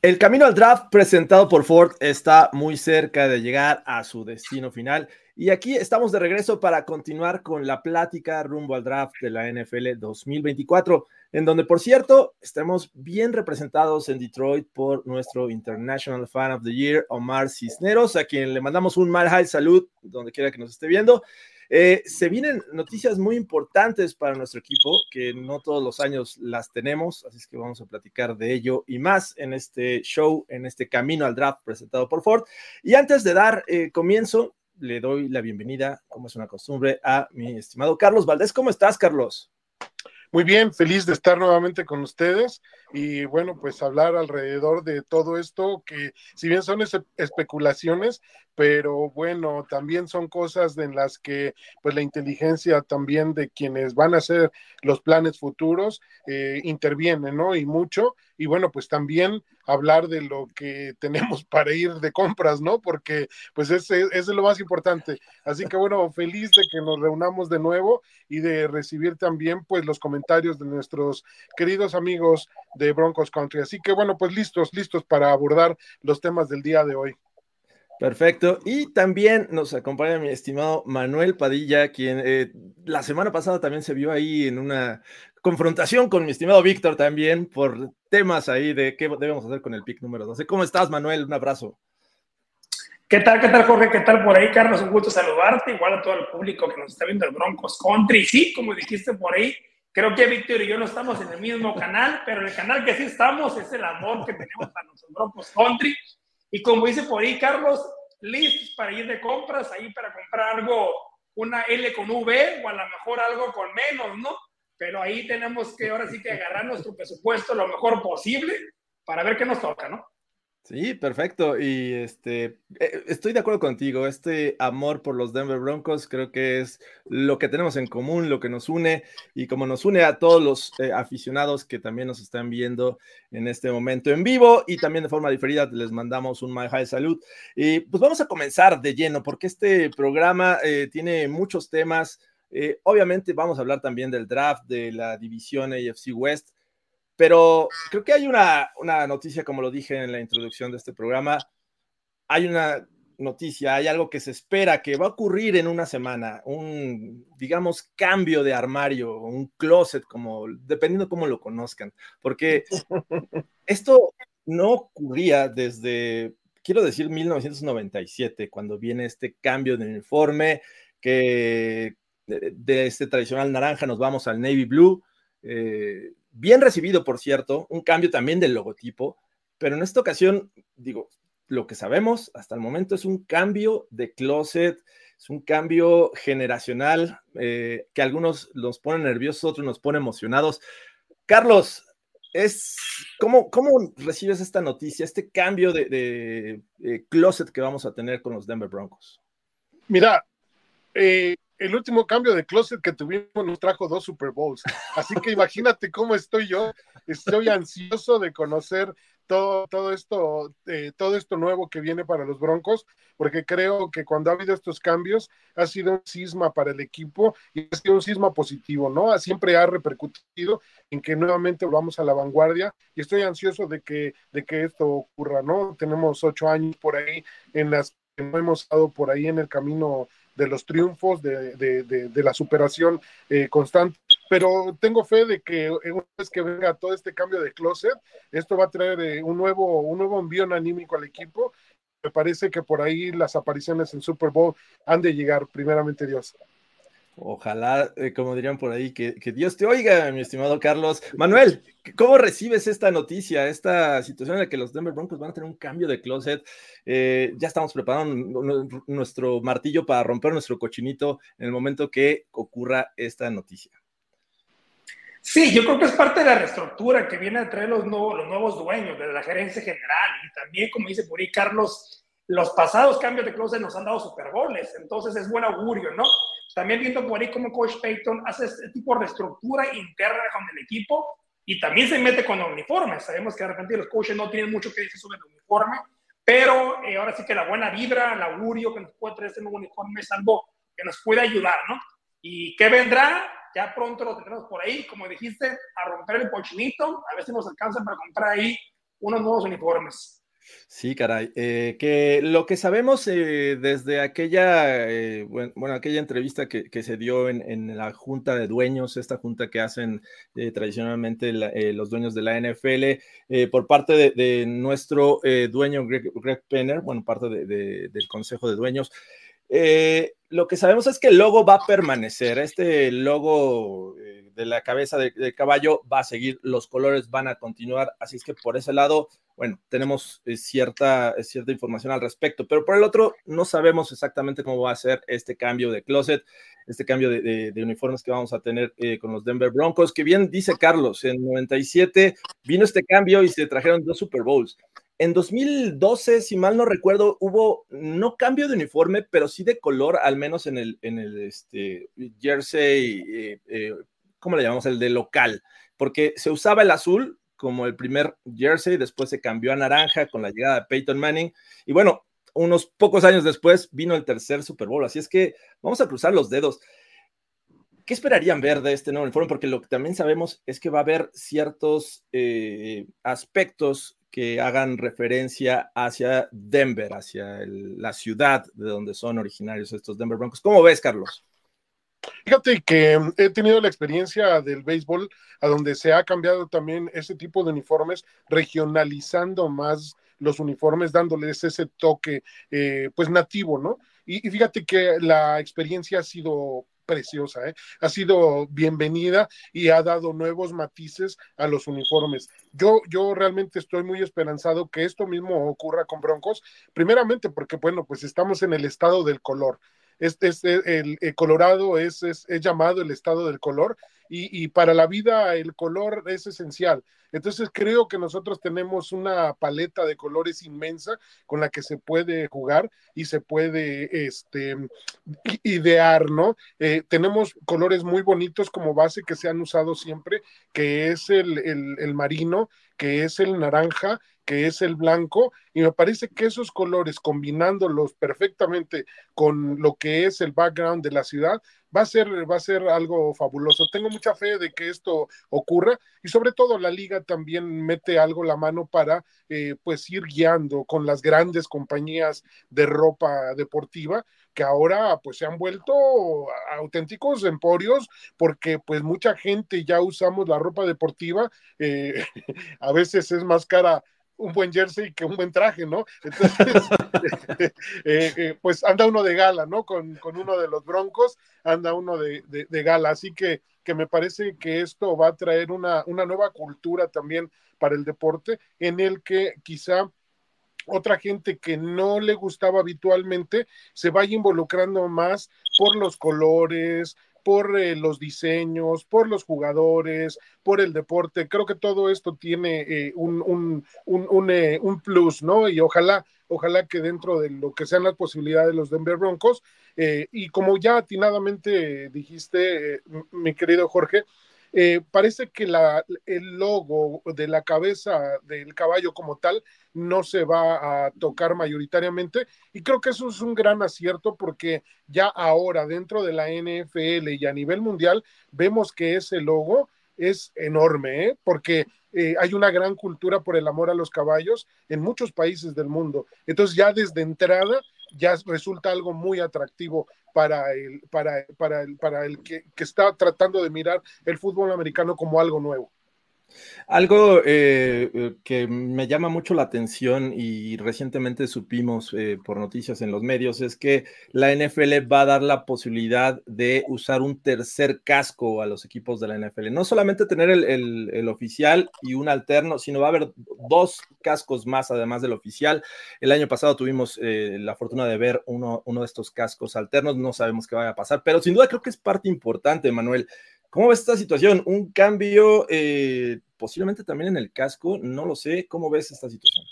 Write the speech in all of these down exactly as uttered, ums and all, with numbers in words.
El camino al draft presentado por Ford está muy cerca de llegar a su destino final y aquí estamos de regreso para continuar con la plática rumbo al draft de la N F L dos mil veinticuatro, en donde, por cierto, estamos bien representados en Detroit por nuestro International Fan of the Year, Omar Cisneros, a quien le mandamos un mal high salud donde quiera que nos esté viendo. Eh, se vienen noticias muy importantes para nuestro equipo, que no todos los años las tenemos, así es que vamos a platicar de ello y más en este show, en este camino al draft presentado por Ford. Y antes de dar eh, comienzo, le doy la bienvenida, como es una costumbre, a mi estimado Carlos Valdés. ¿Cómo estás, Carlos? Muy bien, feliz de estar nuevamente con ustedes y bueno, pues hablar alrededor de todo esto que si bien son es- especulaciones, pero bueno, también son cosas en las que pues la inteligencia también de quienes van a hacer los planes futuros eh, interviene, ¿no? Y mucho, y bueno, pues también hablar de lo que tenemos para ir de compras, ¿no? Porque pues ese, ese es lo más importante. Así que bueno, feliz de que nos reunamos de nuevo y de recibir también pues los comentarios de nuestros queridos amigos de Broncos Country. Así que bueno, pues listos, listos para abordar los temas del día de hoy. Perfecto. Y también nos acompaña mi estimado Manuel Padilla, quien eh, la semana pasada también se vio ahí en una confrontación con mi estimado Víctor también por temas ahí de qué debemos hacer con el pick número doce. ¿Cómo estás, Manuel? Un abrazo. ¿Qué tal, qué tal, Jorge? ¿Qué tal por ahí, Carlos? Un gusto saludarte, igual a todo el público que nos está viendo el Broncos Country. Sí, como dijiste por ahí, creo que Víctor y yo no estamos en el mismo canal, pero el canal que sí estamos es el amor que tenemos para nuestros Broncos Country. Y como dice por ahí, Carlos, listos para ir de compras, ahí para comprar algo, una L con V o a lo mejor algo con menos, ¿no? Pero ahí tenemos que ahora sí que agarrar nuestro presupuesto lo mejor posible para ver qué nos toca, ¿no? Sí, perfecto. Y este, eh, estoy de acuerdo contigo. Este amor por los Denver Broncos creo que es lo que tenemos en común, lo que nos une y como nos une a todos los eh, aficionados que también nos están viendo en este momento en vivo y también de forma diferida les mandamos un My High Salud. Y pues vamos a comenzar de lleno porque este programa eh, tiene muchos temas. Eh, obviamente vamos a hablar también del draft de la división A F C West. Pero creo que hay una, una noticia, como lo dije en la introducción de este programa, hay una noticia, hay algo que se espera que va a ocurrir en una semana, un, digamos, cambio de armario, un closet, como, dependiendo cómo lo conozcan, porque esto no ocurría desde, quiero decir, mil novecientos noventa y siete, cuando viene este cambio de uniforme, que de, de este tradicional naranja nos vamos al navy blue, eh, bien recibido, por cierto, un cambio también del logotipo, pero en esta ocasión, digo, lo que sabemos hasta el momento es un cambio de closet, es un cambio generacional eh, que algunos nos ponen nerviosos, otros nos ponen emocionados. Carlos, es, ¿cómo, ¿cómo recibes esta noticia, este cambio de, de, de closet que vamos a tener con los Denver Broncos? Mira, eh, el último cambio de closet que tuvimos nos trajo dos Super Bowls, así que imagínate cómo estoy yo, estoy ansioso de conocer todo, todo esto, eh, todo esto nuevo que viene para los Broncos, porque creo que cuando ha habido estos cambios ha sido un cisma para el equipo y ha sido un cisma positivo, ¿no? Siempre ha repercutido en que nuevamente vamos a la vanguardia y estoy ansioso de que, de que esto ocurra, ¿no? Tenemos ocho años por ahí en las que no hemos estado por ahí en el camino de los triunfos, de, de, de, de la superación eh, constante, pero tengo fe de que una vez que venga todo este cambio de closet, esto va a traer eh, un nuevo un nuevo envío anímico al equipo. Me parece que por ahí las apariciones en Super Bowl han de llegar, primeramente Dios. Ojalá, eh, como dirían por ahí, que, que Dios te oiga, mi estimado Carlos. Manuel, ¿cómo recibes esta noticia, esta situación en la que los Denver Broncos van a tener un cambio de closet? Eh, ya estamos preparando nuestro martillo para romper nuestro cochinito en el momento que ocurra esta noticia. Sí, yo creo que es parte de la reestructura que viene a traer los nuevos, los nuevos dueños de la gerencia general y también, como dice por ahí Carlos, los pasados cambios de closet nos han dado Super Bowls, entonces es buen augurio, ¿no? También viendo por ahí cómo Coach Payton hace este tipo de reestructura interna con el equipo y también se mete con el uniforme. Sabemos que de repente los coaches no tienen mucho que decir sobre el uniforme, pero eh, ahora sí que la buena vibra, el augurio que nos puede traer este nuevo uniforme es algo que nos puede ayudar, ¿no? ¿Y qué vendrá? Ya pronto lo tendremos por ahí, como dijiste, a romper el cochinito, a ver si nos alcanza para comprar ahí unos nuevos uniformes. Sí, caray. Eh, que lo que sabemos eh, desde aquella, eh, bueno, bueno, aquella entrevista que, que se dio en, en la junta de dueños, esta junta que hacen eh, tradicionalmente la, eh, los dueños de la N F L, eh, por parte de, de nuestro eh, dueño Greg, Greg Penner, bueno, parte de, de, del consejo de dueños. Eh, lo que sabemos es que el logo va a permanecer. Este logo eh, de la cabeza de, de caballo va a seguir, los colores van a continuar, así es que por ese lado, bueno, tenemos eh, cierta, cierta información al respecto, pero por el otro no sabemos exactamente cómo va a ser este cambio de closet, este cambio de, de, de uniformes que vamos a tener eh, con los Denver Broncos, que bien dice Carlos, en noventa y siete vino este cambio y se trajeron dos Super Bowls. En dos mil doce, si mal no recuerdo, hubo no cambio de uniforme, pero sí de color, al menos en el, en el este, jersey, eh, eh, ¿cómo le llamamos? El de local, porque se usaba el azul como el primer jersey, después se cambió a naranja con la llegada de Peyton Manning, y bueno, unos pocos años después vino el tercer Super Bowl, así es que vamos a cruzar los dedos. ¿Qué esperarían ver de este nuevo uniforme? Porque lo que también sabemos es que va a haber ciertos eh, aspectos que hagan referencia hacia Denver, hacia el, la ciudad de donde son originarios estos Denver Broncos. ¿Cómo ves, Carlos? Fíjate que he tenido la experiencia del béisbol, a donde se ha cambiado también ese tipo de uniformes, regionalizando más los uniformes, dándoles ese toque, eh, pues nativo, ¿no? Y, y fíjate que la experiencia ha sido preciosa, ¿eh? Ha sido bienvenida y ha dado nuevos matices a los uniformes. Yo, yo realmente estoy muy esperanzado que esto mismo ocurra con Broncos, primeramente porque, bueno, pues estamos en el estado del color. Este es el, el Colorado es, es, es llamado el estado del color y, y para la vida el color es esencial. Entonces creo que nosotros tenemos una paleta de colores inmensa con la que se puede jugar y se puede este, idear, ¿no? Eh, tenemos colores muy bonitos como base que se han usado siempre, que es el, el, el marino, que es el naranja, que es el blanco, y me parece que esos colores, combinándolos perfectamente con lo que es el background de la ciudad, va a ser, va a ser algo fabuloso. Tengo mucha fe de que esto ocurra, y sobre todo la liga también mete algo la mano para eh, pues ir guiando con las grandes compañías de ropa deportiva, que ahora pues se han vuelto auténticos emporios, porque pues mucha gente ya usamos la ropa deportiva, eh, a veces es más cara un buen jersey que un buen traje, ¿no? Entonces, eh, eh, pues anda uno de gala, ¿no? Con, con uno de los Broncos, anda uno de, de, de gala, así que, que me parece que esto va a traer una, una nueva cultura también para el deporte, en el que quizá otra gente que no le gustaba habitualmente se vaya involucrando más por los colores, por eh, los diseños, por los jugadores, por el deporte. Creo que todo esto tiene eh, un, un, un, un, eh, un plus, ¿no? Y ojalá, ojalá que dentro de lo que sean las posibilidades de los Denver Broncos, eh, y como ya atinadamente dijiste, eh, mi querido Jorge, eh, parece que la, el logo de la cabeza del caballo como tal no se va a tocar mayoritariamente, y creo que eso es un gran acierto, porque ya ahora dentro de la N F L y a nivel mundial vemos que ese logo es enorme, ¿eh? Porque eh, hay una gran cultura por el amor a los caballos en muchos países del mundo. Entonces ya desde entrada ya resulta algo muy atractivo para el, para, para el, para el que, que está tratando de mirar el fútbol americano como algo nuevo. Algo eh, que me llama mucho la atención y recientemente supimos eh, por noticias en los medios es que la N F L va a dar la posibilidad de usar un tercer casco a los equipos de la N F L. No solamente tener el, el, el oficial y un alterno, sino va a haber dos cascos más además del oficial. El año pasado tuvimos eh, la fortuna de ver uno, uno de estos cascos alternos. No sabemos qué vaya a pasar, pero sin duda creo que es parte importante, Manuel. ¿Cómo ves esta situación? Un cambio eh, posiblemente también en el casco, no lo sé. ¿Cómo ves esta situación?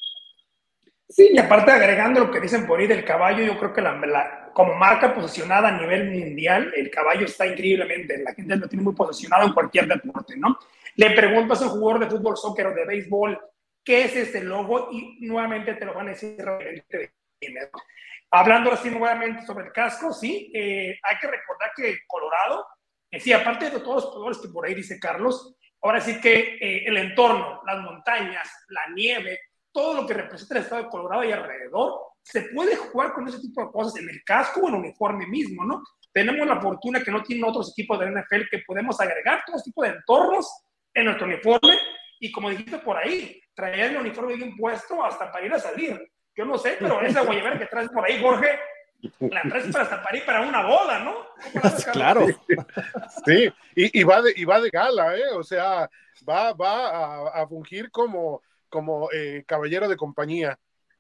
Sí, y aparte agregando lo que dicen por ahí del caballo, yo creo que la, la, como marca posicionada a nivel mundial, el caballo está increíblemente, la gente lo tiene muy posicionado en cualquier deporte, ¿no? Le preguntas a un jugador de fútbol, soccer o de béisbol, ¿qué es este logo? Y nuevamente te lo van a decir realmente bien, ¿no? Hablando así nuevamente sobre el casco, sí, eh, hay que recordar que Colorado, eh, sí, aparte de todos los colores que por ahí dice Carlos, ahora sí que eh, el entorno, las montañas, la nieve, todo lo que representa el estado de Colorado y alrededor, se puede jugar con ese tipo de cosas en el casco o en el uniforme mismo, ¿no? Tenemos la fortuna que no tienen otros equipos de N F L que podemos agregar todo tipo de entornos en nuestro uniforme y como dijiste por ahí, traer el uniforme bien puesto hasta para ir a salir. Yo no sé, pero esa guayabera que traes por ahí, Jorge, la traes para hasta para ir para una boda, ¿no? Claro. Sí, y, y, va de, y va de gala, ¿eh? O sea, va, va a, a fungir como, como eh, caballero de compañía.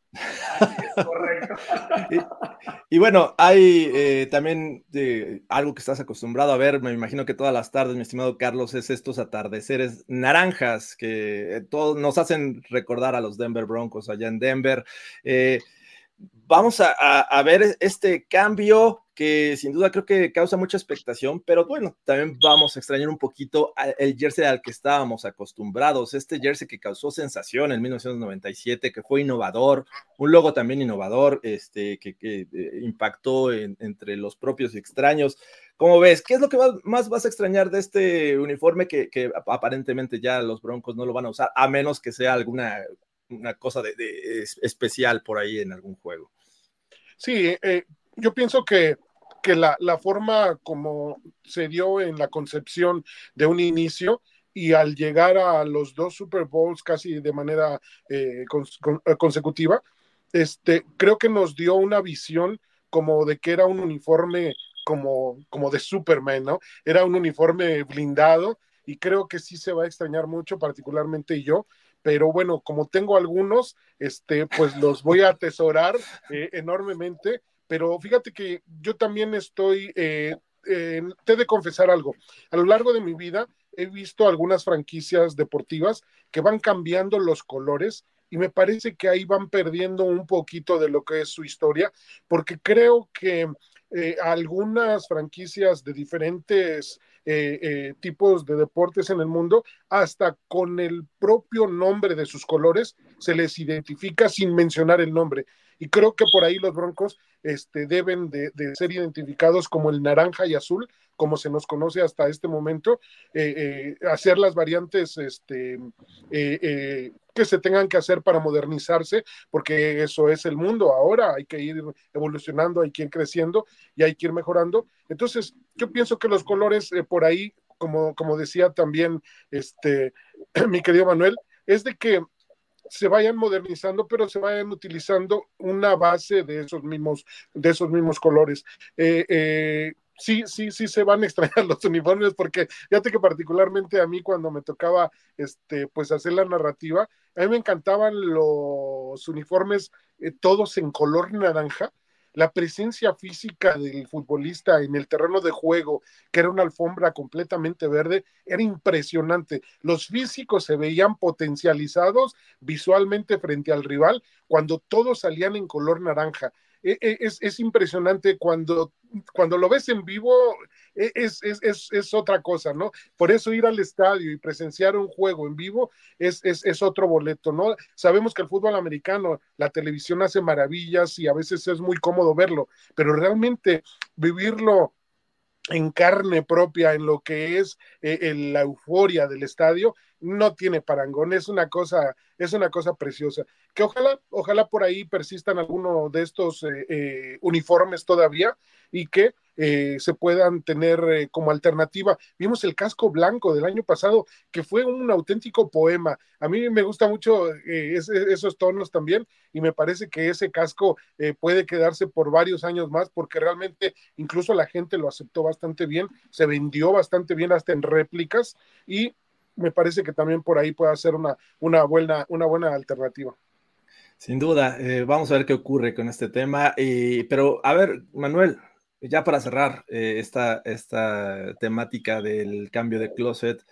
Es correcto. Y, y bueno, hay eh, también eh, algo que estás acostumbrado a ver, me imagino que todas las tardes, mi estimado Carlos, es estos atardeceres naranjas que eh, todos nos hacen recordar a los Denver Broncos allá en Denver. Eh, vamos a, a, a ver este cambio que sin duda creo que causa mucha expectación, pero bueno, también vamos a extrañar un poquito el jersey al que estábamos acostumbrados, este jersey que causó sensación en mil novecientos noventa y siete, que fue innovador, un logo también innovador, este, que, que eh, impactó en, entre los propios y extraños. ¿Cómo ves? ¿Qué es lo que va, más vas a extrañar de este uniforme que, que aparentemente ya los Broncos no lo van a usar, a menos que sea alguna una cosa de, de especial por ahí en algún juego? Sí, eh, yo pienso que, que la, la forma como se dio en la concepción de un inicio y al llegar a los dos Super Bowls casi de manera eh, con, con, consecutiva, este, creo que nos dio una visión como de que era un uniforme como, como de Superman, ¿no? Era un uniforme blindado y creo que sí se va a extrañar mucho, particularmente yo, pero bueno, como tengo algunos, este, pues los voy a atesorar eh, enormemente, pero fíjate que yo también estoy, eh, eh, te he de confesar algo, a lo largo de mi vida he visto algunas franquicias deportivas que van cambiando los colores y me parece que ahí van perdiendo un poquito de lo que es su historia, porque creo que eh, algunas franquicias de diferentes eh, eh, tipos de deportes en el mundo, hasta con el propio nombre de sus colores, se les identifica sin mencionar el nombre. Y creo que por ahí los Broncos este, deben de, de ser identificados como el naranja y azul, como se nos conoce hasta este momento, eh, eh, hacer las variantes este, eh, eh, que se tengan que hacer para modernizarse, porque eso es el mundo ahora, hay que ir evolucionando, hay que ir creciendo y hay que ir mejorando. Entonces, yo pienso que los colores eh, por ahí, como, como decía también este, mi querido Manuel, es de que se vayan modernizando, pero se vayan utilizando una base de esos mismos, de esos mismos colores. Eh, eh, sí, sí, sí se van a extrañar los uniformes, porque fíjate que particularmente a mí cuando me tocaba este, pues hacer la narrativa, a mí me encantaban los uniformes eh, todos en color naranja. La presencia física del futbolista en el terreno de juego, que era una alfombra completamente verde, era impresionante. Los físicos se veían potencializados visualmente frente al rival cuando todos salían en color naranja. Es, es impresionante cuando, cuando lo ves en vivo, es, es, es, es otra cosa, ¿no? Por eso ir al estadio y presenciar un juego en vivo es, es, es otro boleto, ¿no? Sabemos que el fútbol americano, la televisión hace maravillas y a veces es muy cómodo verlo, pero realmente vivirlo en carne propia, en lo que es eh, en la euforia del estadio, no tiene parangón, es una cosa, es una cosa preciosa, que ojalá, ojalá por ahí persistan algunos de estos eh, eh, uniformes todavía y que eh, se puedan tener eh, como alternativa. Vimos el casco blanco del año pasado, que fue un auténtico poema. A mí me gusta mucho eh, es, esos tonos también, y me parece que ese casco eh, puede quedarse por varios años más, porque realmente incluso la gente lo aceptó bastante bien, se vendió bastante bien hasta en réplicas, y me parece que también por ahí puede ser una, una, buena, una buena alternativa. Sin duda, eh, vamos a ver qué ocurre con este tema, y, pero a ver, Manuel, ya para cerrar eh, esta, esta temática del cambio de closet,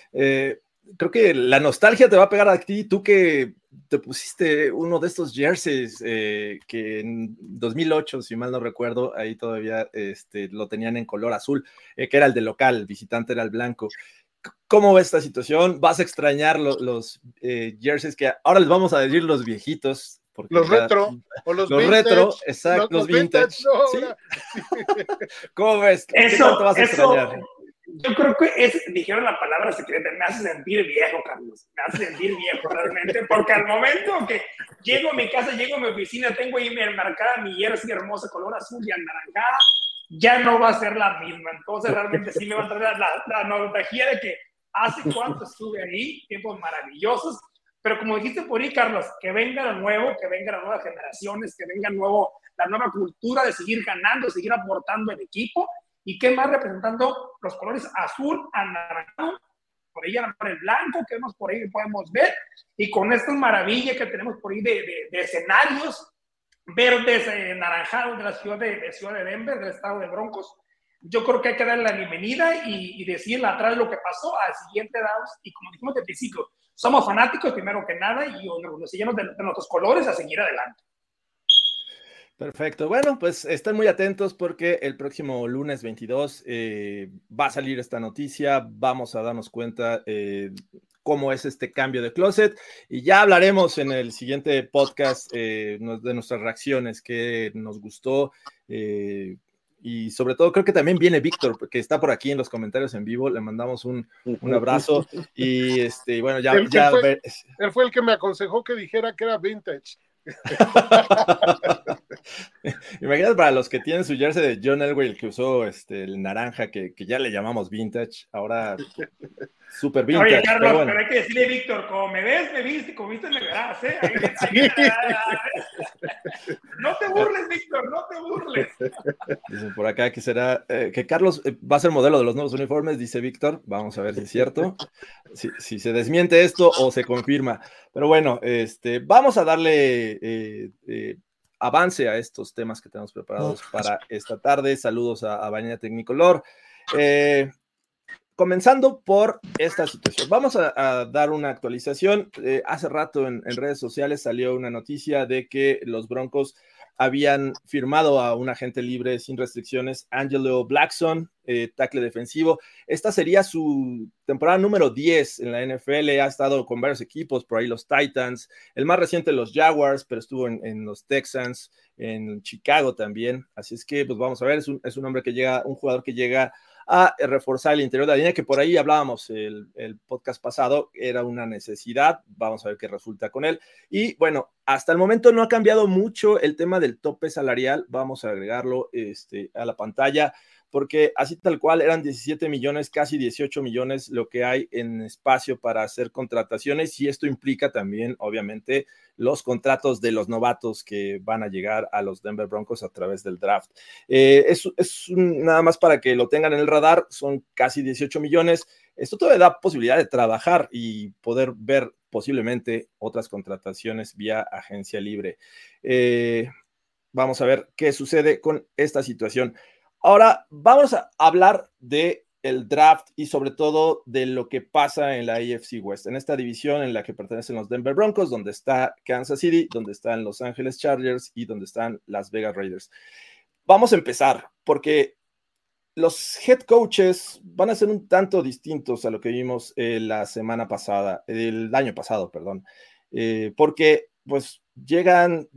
eh, creo que la nostalgia te va a pegar a ti, tú que te pusiste uno de estos jerseys eh, que en dos mil ocho, si mal no recuerdo, ahí todavía este, lo tenían en color azul, eh, que era el de local, el visitante era el blanco. ¿Cómo ves esta situación? ¿Vas a extrañar lo, los eh, jerseys que ahora les vamos a decir los viejitos? Porque los ya, retro, o los, los vintage, retro, exacto, los, los vintage. vintage no, ¿Sí? ¿Cómo ves? ¿Qué eso, tanto vas a eso, extrañar? Yo creo que es, dijeron la palabra secreta, me hace sentir viejo, Carlos, me hace sentir viejo realmente, porque al momento que llego a mi casa, llego a mi oficina, tengo ahí marcada mi jersey hermosa, color azul y anaranjada, ya no va a ser la misma. Entonces realmente sí me va a traer la, la nostalgia de que hace cuánto estuve ahí, tiempos maravillosos, pero como dijiste por ahí, Carlos, que venga lo nuevo, que vengan las nuevas generaciones, que venga nuevo, la nueva cultura de seguir ganando, seguir aportando el equipo, y qué más representando los colores azul, anaranjado, por ahí a lo mejor el blanco, que vemos por ahí podemos ver, y con estas maravillas que tenemos por ahí de, de, de escenarios verdes, eh, naranjados de la ciudad de, de ciudad de Denver, del estado de Broncos, yo creo que hay que darle la bienvenida y, y decirle atrás lo que pasó al siguiente round, y como dijimos al principio, somos fanáticos primero que nada y nos seguimos de, de nuestros colores a seguir adelante. Perfecto. Bueno, pues estén muy atentos porque el próximo lunes veintidós eh, va a salir esta noticia. Vamos a darnos cuenta eh, cómo es este cambio de closet y ya hablaremos en el siguiente podcast eh, de nuestras reacciones, qué nos gustó eh, y sobre todo creo que también viene Víctor, que está por aquí en los comentarios en vivo. Le mandamos un, un abrazo y este, bueno, ya... Él, ya él, fue, ver... él fue el que me aconsejó que dijera que era vintage. Imagínate para los que tienen su jersey de John Elway, el que usó este, el naranja, que, que ya le llamamos vintage, ahora super vintage. Oye, Carlos, pero, bueno. pero hay que decirle, Víctor, como me ves, me viste, como viste, me verás, ¿eh? Ahí, ahí, ahí, no te burles, Víctor, no te burles. Dicen por acá que será, eh, que Carlos va a ser modelo de los nuevos uniformes, dice Víctor. Vamos a ver si es cierto, si, si se desmiente esto o se confirma. Pero bueno, este, vamos a darle eh, eh, avance a estos temas que tenemos preparados para esta tarde. Saludos a, a Baña Tecnicolor. Eh, comenzando por esta situación. Vamos a, a dar una actualización. Eh, hace rato en, en redes sociales salió una noticia de que los Broncos habían firmado a un agente libre sin restricciones, Angelo Blackson, eh, tackle defensivo. Esta sería su temporada número diez en la N F L, ha estado con varios equipos, por ahí los Titans, el más reciente los Jaguars, pero estuvo en, en los Texans, en Chicago también, así es que pues vamos a ver, es un, es un hombre que llega, un jugador que llega a reforzar el interior de la línea, que por ahí hablábamos el, el podcast pasado, era una necesidad, vamos a ver qué resulta con él, y bueno, hasta el momento no ha cambiado mucho el tema del tope salarial, vamos a agregarlo este, a la pantalla, porque así tal cual eran diecisiete millones, casi dieciocho millones lo que hay en espacio para hacer contrataciones, y esto implica también, obviamente, los contratos de los novatos que van a llegar a los Denver Broncos a través del draft. Eh, es es un, nada más para que lo tengan en el radar, son casi dieciocho millones. Esto todavía da posibilidad de trabajar y poder ver posiblemente otras contrataciones vía agencia libre. Eh, vamos a ver qué sucede con esta situación. Ahora vamos a hablar de el draft y sobre todo de lo que pasa en la A F C West, en esta división en la que pertenecen los Denver Broncos, donde está Kansas City, donde están Los Ángeles Chargers y donde están Las Vegas Raiders. Vamos a empezar porque los head coaches van a ser un tanto distintos a lo que vimos eh, la semana pasada, el año pasado, perdón, eh, porque pues llegan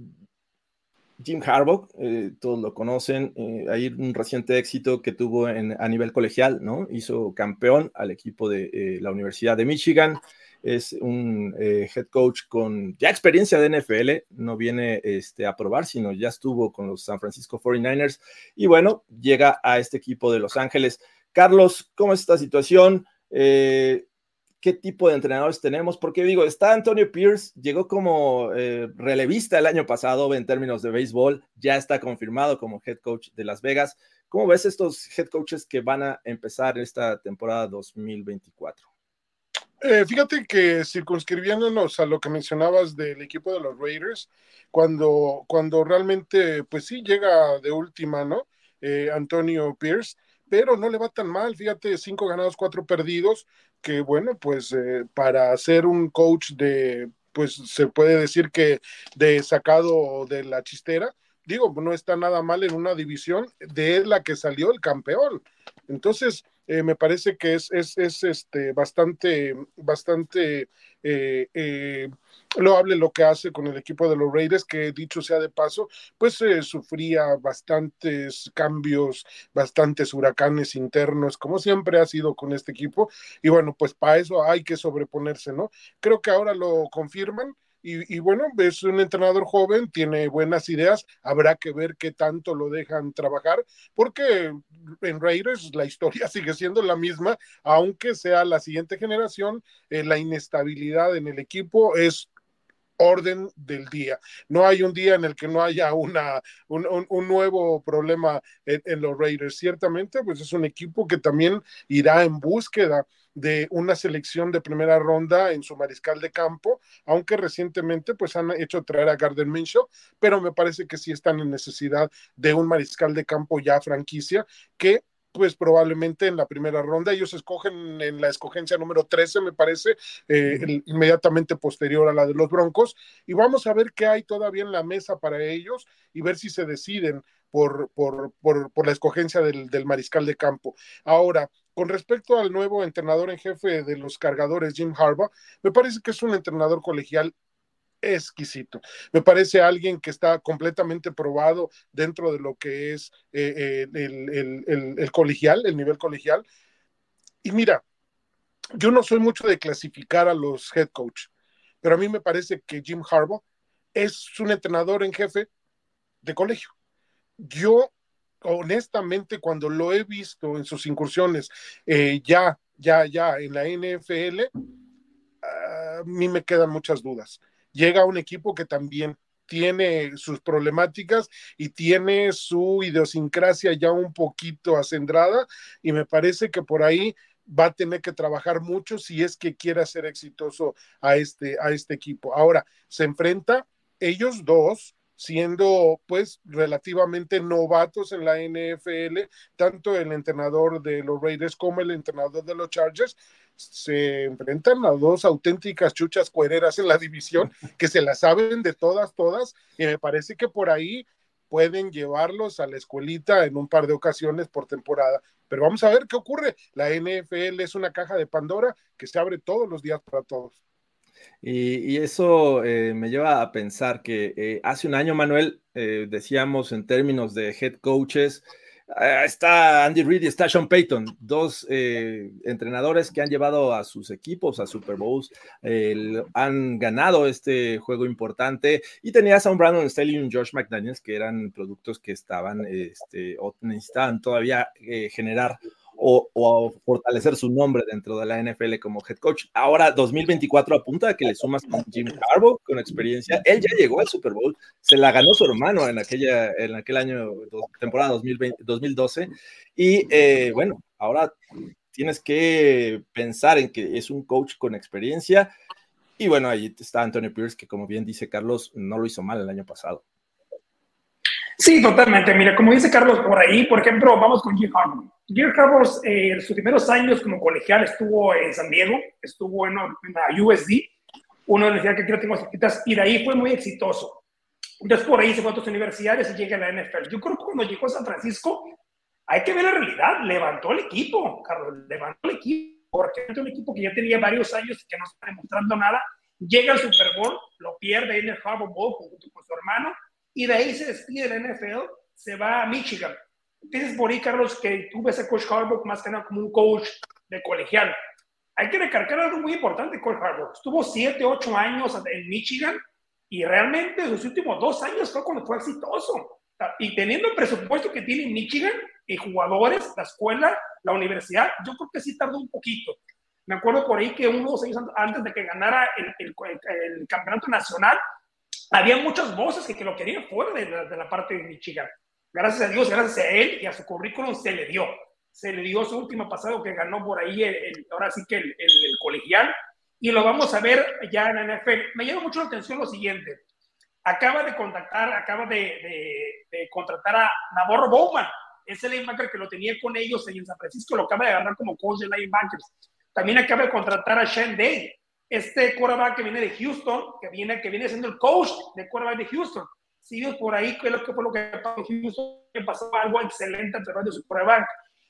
Jim Harbaugh, eh, todos lo conocen, eh, hay un reciente éxito que tuvo en, a nivel colegial, ¿no? Hizo campeón al equipo de eh, la Universidad de Michigan, es un eh, head coach con ya experiencia de N F L, no viene este, a probar, sino ya estuvo con los San Francisco cuarenta y nueve ers, y bueno, llega a este equipo de Los Ángeles. Carlos, ¿cómo es esta situación? Eh, ¿Qué tipo de entrenadores tenemos? Porque digo, está Antonio Pierce, llegó como eh, relevista el año pasado en términos de béisbol, ya está confirmado como head coach de Las Vegas. ¿Cómo ves estos head coaches que van a empezar esta temporada dos mil veinticuatro? Eh, fíjate que circunscribiéndonos a lo que mencionabas del equipo de los Raiders, cuando, cuando realmente, pues sí, llega de última, ¿no? Eh, Antonio Pierce, pero no le va tan mal, fíjate, cinco ganados, cuatro perdidos, que bueno, pues eh, para ser un coach de, pues se puede decir que de sacado de la chistera, digo, no está nada mal en una división de la que salió el campeón. Entonces, eh, me parece que es, es, es este, bastante, bastante eh, eh, loable lo que hace con el equipo de los Raiders, que dicho sea de paso, pues eh, sufría bastantes cambios, bastantes huracanes internos, como siempre ha sido con este equipo, y bueno, pues para eso hay que sobreponerse, ¿no? Creo que ahora lo confirman. Y, y bueno, es un entrenador joven, tiene buenas ideas, habrá que ver qué tanto lo dejan trabajar, porque en Raiders la historia sigue siendo la misma, aunque sea la siguiente generación, eh, la inestabilidad en el equipo es orden del día. No hay un día en el que no haya una, un, un, un nuevo problema en, en los Raiders. Ciertamente, pues es un equipo que también irá en búsqueda de una selección de primera ronda en su mariscal de campo, aunque recientemente pues han hecho traer a Gardner Minshew, pero me parece que sí están en necesidad de un mariscal de campo ya franquicia que pues probablemente en la primera ronda, ellos escogen en la escogencia número trece, me parece, eh, el, inmediatamente posterior a la de los Broncos, y vamos a ver qué hay todavía en la mesa para ellos y ver si se deciden por, por, por, por la escogencia del, del mariscal de campo. Ahora, con respecto al nuevo entrenador en jefe de los Cargadores, Jim Harbaugh, me parece que es un entrenador colegial exquisito. Me parece alguien que está completamente probado dentro de lo que es eh, el, el, el, el colegial, el nivel colegial. Y mira, yo no soy mucho de clasificar a los head coach, pero a mí me parece que Jim Harbaugh es un entrenador en jefe de colegio. Yo, honestamente, cuando lo he visto en sus incursiones eh, ya, ya, ya en la N F L, a mí me quedan muchas dudas. Llega un equipo que también tiene sus problemáticas y tiene su idiosincrasia ya un poquito acendrada, y me parece que por ahí va a tener que trabajar mucho si es que quiere ser exitoso a este, a este equipo. Ahora, se enfrenta ellos dos, siendo pues relativamente novatos en la N F L, tanto el entrenador de los Raiders como el entrenador de los Chargers, se enfrentan a dos auténticas chuchas cuereras en la división que se la saben de todas, todas, y me parece que por ahí pueden llevarlos a la escuelita en un par de ocasiones por temporada. Pero vamos a ver qué ocurre. La N F L es una caja de Pandora que se abre todos los días para todos. Y, y eso eh, me lleva a pensar que eh, hace un año, Manuel, eh, decíamos en términos de head coaches, eh, está Andy Reid y está Sean Payton, dos eh, entrenadores que han llevado a sus equipos a Super Bowls, eh, han ganado este juego importante, y tenías a un Brandon Staley y un Josh McDaniels que eran productos que estaban, este, o necesitaban todavía eh, generar O, o fortalecer su nombre dentro de la N F L como head coach. Ahora dos mil veinticuatro apunta a que le sumas con Jim Harbaugh con experiencia. Él ya llegó al Super Bowl, se la ganó su hermano en, aquella, en aquel año, temporada dos mil veinte, dos mil doce, y eh, bueno, ahora tienes que pensar en que es un coach con experiencia, y bueno, ahí está Antonio Pierce, que como bien dice Carlos, no lo hizo mal el año pasado. Sí, totalmente. Mira, como dice Carlos por ahí, por ejemplo, vamos con Jim Harbaugh. Jim Harbaugh eh, en sus primeros años como colegial estuvo en San Diego, estuvo en, en la U S D, una universidad que quiero tengo cerquitas, y de ahí fue muy exitoso. Entonces por ahí se fue a otras universidades y llega a la N F L. Yo creo que cuando llegó a San Francisco, hay que ver la realidad, levantó el equipo, Carlos, levantó el equipo, porque es un equipo que ya tenía varios años y que no está demostrando nada. Llega al Super Bowl, lo pierde en el Harbaugh Bowl junto con su hermano, y de ahí se despide de la N F L, se va a Michigan. Dices por ahí, Carlos, que tú ves a Coach Harbaugh más que nada como un coach de colegial. Hay que recargar algo muy importante, Coach Harbaugh. Estuvo siete, ocho años en Michigan, y realmente en los últimos dos años fue cuando fue exitoso. Y teniendo el presupuesto que tiene Michigan, y jugadores, la escuela, la universidad, yo creo que sí tardó un poquito. Me acuerdo por ahí que unos años antes de que ganara el, el, el, el campeonato nacional, había muchas voces que, que lo querían fuera de la, de la parte de Michigan. Gracias a Dios, gracias a él y a su currículum se le dio. Se le dio su último pasado que ganó por ahí, el, el, ahora sí que el, el, el colegial. Y lo vamos a ver ya en la N F L. Me llama mucho la atención lo siguiente. Acaba de contactar, acaba de, de, de contratar a Navarro Bowman. Ese linebacker que lo tenía con ellos en San Francisco, lo acaba de agarrar como coach de linebackers. También acaba de contratar a Shane Day, este quarterback que viene de Houston, que viene, que viene siendo el coach de quarterback de Houston. Sigues por ahí, que es lo que fue lo que pasó en Houston, que pasó algo excelente a través de su quarterback.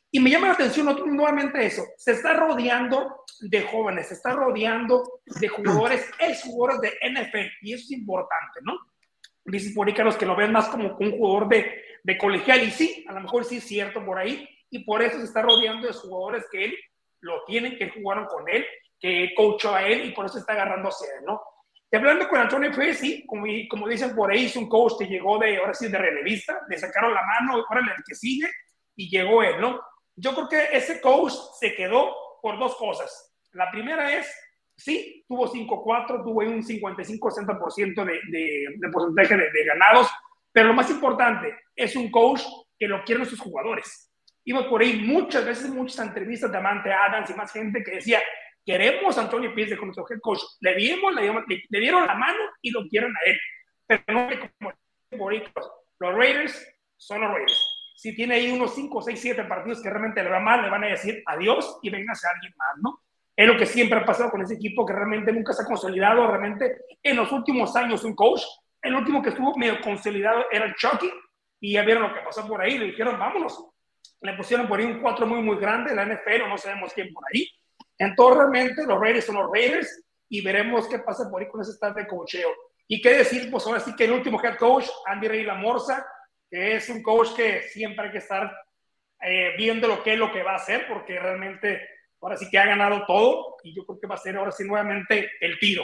Y me llama la atención nuevamente eso, se está rodeando de jóvenes, se está rodeando de jugadores, exjugadores de N F L, y eso es importante, ¿no? Dice por ahí Carlos que lo ven más como un jugador de, de colegial, y sí, a lo mejor sí es cierto por ahí, y por eso se está rodeando de jugadores que él lo tienen, que jugaron con él, que coachó a él, y por eso está agarrándose a él, ¿no? Y hablando con Antonio Pierce, sí, como, como dicen por ahí, es un coach que llegó de, ahora sí, de relevista, le sacaron la mano, ahora el que sigue, y llegó él, ¿no? Yo creo que ese coach se quedó por dos cosas. La primera es, sí, tuvo cinco cuatro, tuvo un cincuenta y cinco sesenta por ciento de, de, de porcentaje de, de ganados, pero lo más importante, es un coach que lo quieren sus jugadores. Iba por ahí muchas veces, muchas entrevistas de Amante Adams y más gente que decía, queremos a Antonio Pierce como nuestro head coach. Le, dimos, le, dimos, le, le dieron la mano y lo quieren a él. Pero no como por ahí, los Raiders son los Raiders. Si tiene ahí unos cinco, seis, siete partidos que realmente le va mal, le van a decir adiós y véngase a alguien más, ¿no? Es lo que siempre ha pasado con ese equipo que realmente nunca se ha consolidado. Realmente en los últimos años un coach, el último que estuvo medio consolidado era el Chucky, y ya vieron lo que pasó por ahí, le dijeron vámonos. Le pusieron por ahí un cuatro muy muy grande, la N F L, no sabemos quién por ahí. Entonces realmente los Raiders son los Raiders y veremos qué pasa por ahí con ese staff de coacheo. Y qué decir, pues ahora sí que el último head coach, Andy Reid Lamorza, que es un coach que siempre hay que estar eh, viendo lo que es lo que va a hacer, porque realmente ahora sí que ha ganado todo, y yo creo que va a ser ahora sí nuevamente el tiro.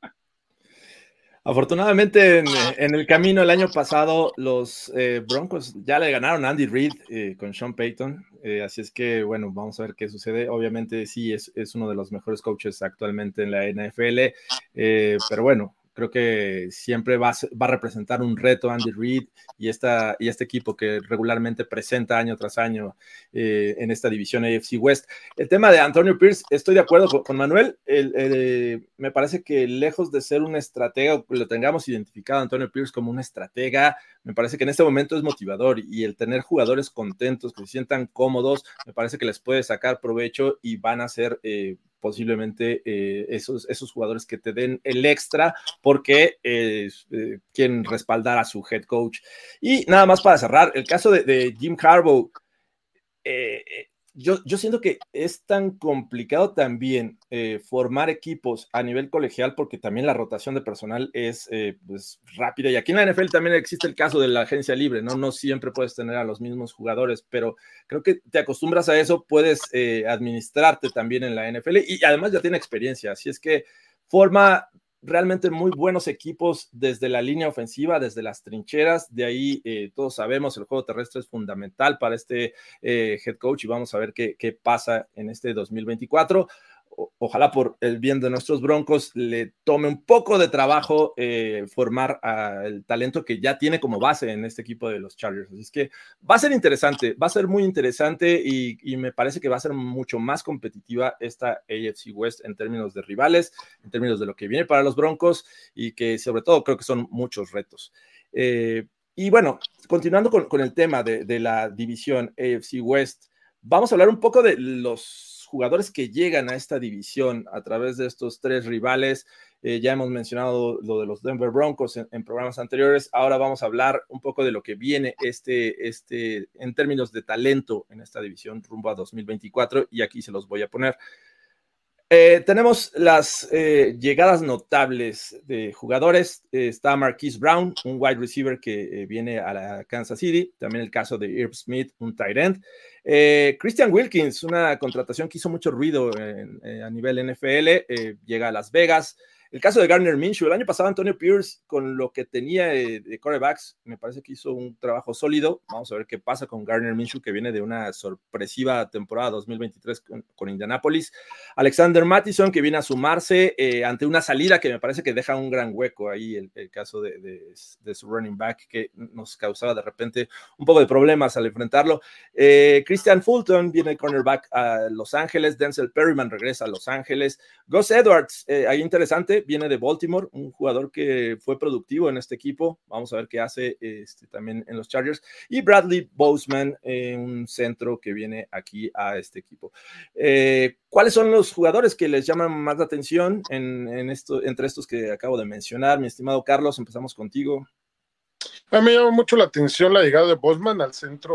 Afortunadamente en, en el camino el año pasado los eh, Broncos ya le ganaron a Andy Reid eh, con Sean Payton, eh, así es que bueno, vamos a ver qué sucede. Obviamente sí, es, es uno de los mejores coaches actualmente en la N F L, eh, pero bueno, creo que siempre va a, va a representar un reto Andy Reid y, esta, y este equipo que regularmente presenta año tras año eh, en esta división A F C West. El tema de Antonio Pierce, estoy de acuerdo con, con Manuel, el, el, me parece que lejos de ser un estratega, o que lo tengamos identificado a Antonio Pierce como un estratega, me parece que en este momento es motivador, y el tener jugadores contentos, que se sientan cómodos, me parece que les puede sacar provecho y van a ser eh, posiblemente eh, esos, esos jugadores que te den el extra porque eh, eh, quieren respaldar a su head coach. Y nada más para cerrar, el caso de, de Jim Harbaugh, eh, yo, yo siento que es tan complicado también eh, formar equipos a nivel colegial, porque también la rotación de personal es eh, pues, rápida, y aquí en la N F L también existe el caso de la agencia libre, ¿no? No siempre puedes tener a los mismos jugadores, pero creo que te acostumbras a eso, puedes eh, administrarte también en la N F L, y además ya tiene experiencia, así es que forma realmente muy buenos equipos desde la línea ofensiva, desde las trincheras. De ahí eh, todos sabemos, el juego terrestre es fundamental para este eh, head coach, y vamos a ver qué, qué pasa en este dos mil veinticuatro. O, ojalá por el bien de nuestros Broncos le tome un poco de trabajo eh, formar al talento que ya tiene como base en este equipo de los Chargers. Así es que va a ser interesante, va a ser muy interesante, y, y me parece que va a ser mucho más competitiva esta A F C West en términos de rivales, en términos de lo que viene para los Broncos, y que sobre todo creo que son muchos retos. Eh, y bueno, continuando con, con el tema de, de la división A F C West, vamos a hablar un poco de los jugadores que llegan a esta división a través de estos tres rivales. Eh, ya hemos mencionado lo de los Denver Broncos en, en programas anteriores. Ahora vamos a hablar un poco de lo que viene este, este, en términos de talento en esta división rumbo a dos mil veinticuatro, y aquí se los voy a poner. Eh, tenemos las eh, llegadas notables de jugadores. Eh, está Marquise Brown, un wide receiver que eh, viene a la Kansas City. También el caso de Irv Smith, un tight end. Eh, Christian Wilkins, una contratación que hizo mucho ruido en, en, a nivel N F L, eh, llega a Las Vegas. El caso de Gardner Minshew, el año pasado Antonio Pierce, con lo que tenía de, de quarterbacks, me parece que hizo un trabajo sólido. Vamos a ver qué pasa con Gardner Minshew, que viene de una sorpresiva temporada dos mil veintitrés con, con Indianapolis. Alexander Mattison, que viene a sumarse eh, ante una salida que me parece que deja un gran hueco ahí, el, el caso de, de, de su running back, que nos causaba de repente un poco de problemas al enfrentarlo. Eh, Christian Fulton viene cornerback a Los Ángeles. Denzel Perryman regresa a Los Ángeles. Gus Edwards, eh, ahí interesante, viene de Baltimore, un jugador que fue productivo en este equipo. Vamos a ver qué hace este, también en los Chargers. Y Bradley Bozeman, eh, un centro que viene aquí a este equipo. Eh, ¿Cuáles son los jugadores que les llaman más la atención en, en esto, entre estos que acabo de mencionar? Mi estimado Carlos, empezamos contigo. A mí me llama mucho la atención la llegada de Bozeman al centro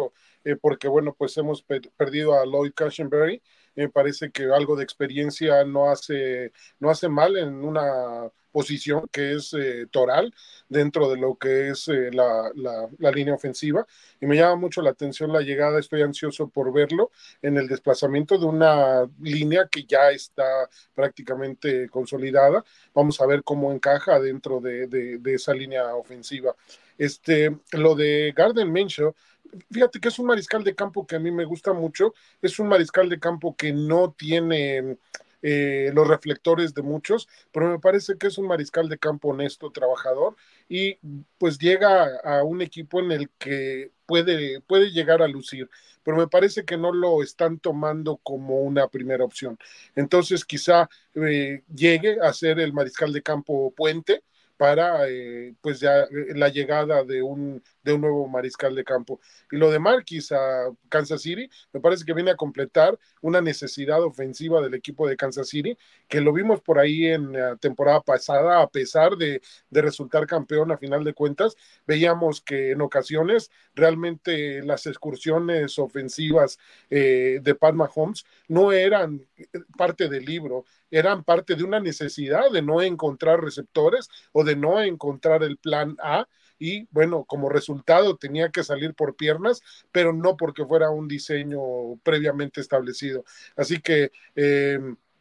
eh, porque bueno, pues hemos pe perdido a Lloyd Cushenberry. Me parece que algo de experiencia no hace, no hace mal en una posición que es eh, toral dentro de lo que es eh, la, la, la línea ofensiva, y me llama mucho la atención la llegada, estoy ansioso por verlo en el desplazamiento de una línea que ya está prácticamente consolidada. Vamos a ver cómo encaja dentro de, de, de esa línea ofensiva. Este, lo de Gardner Minshew, fíjate que es un mariscal de campo que a mí me gusta mucho, es un mariscal de campo que no tiene eh, los reflectores de muchos, pero me parece que es un mariscal de campo honesto, trabajador, y pues llega a, a un equipo en el que puede, puede llegar a lucir, pero me parece que no lo están tomando como una primera opción. Entonces quizá eh, llegue a ser el mariscal de campo puente para eh, pues ya eh, la llegada de un, de un nuevo mariscal de campo. Y lo de Marquis a Kansas City, me parece que viene a completar una necesidad ofensiva del equipo de Kansas City, que lo vimos por ahí en la temporada pasada, a pesar de, de resultar campeón a final de cuentas, veíamos que en ocasiones realmente las excursiones ofensivas eh, de Pat Mahomes no eran parte del libro, eran parte de una necesidad de no encontrar receptores o de no encontrar el plan A, y bueno, como resultado tenía que salir por piernas, pero no porque fuera un diseño previamente establecido. Así que eh,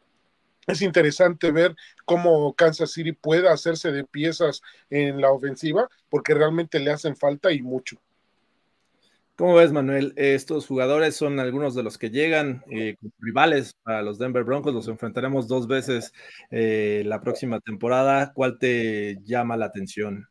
es interesante ver cómo Kansas City puede hacerse de piezas en la ofensiva, porque realmente le hacen falta y mucho. ¿Cómo ves, Manuel? Estos jugadores son algunos de los que llegan eh, como rivales para los Denver Broncos. Los enfrentaremos dos veces eh, la próxima temporada. ¿Cuál te llama la atención?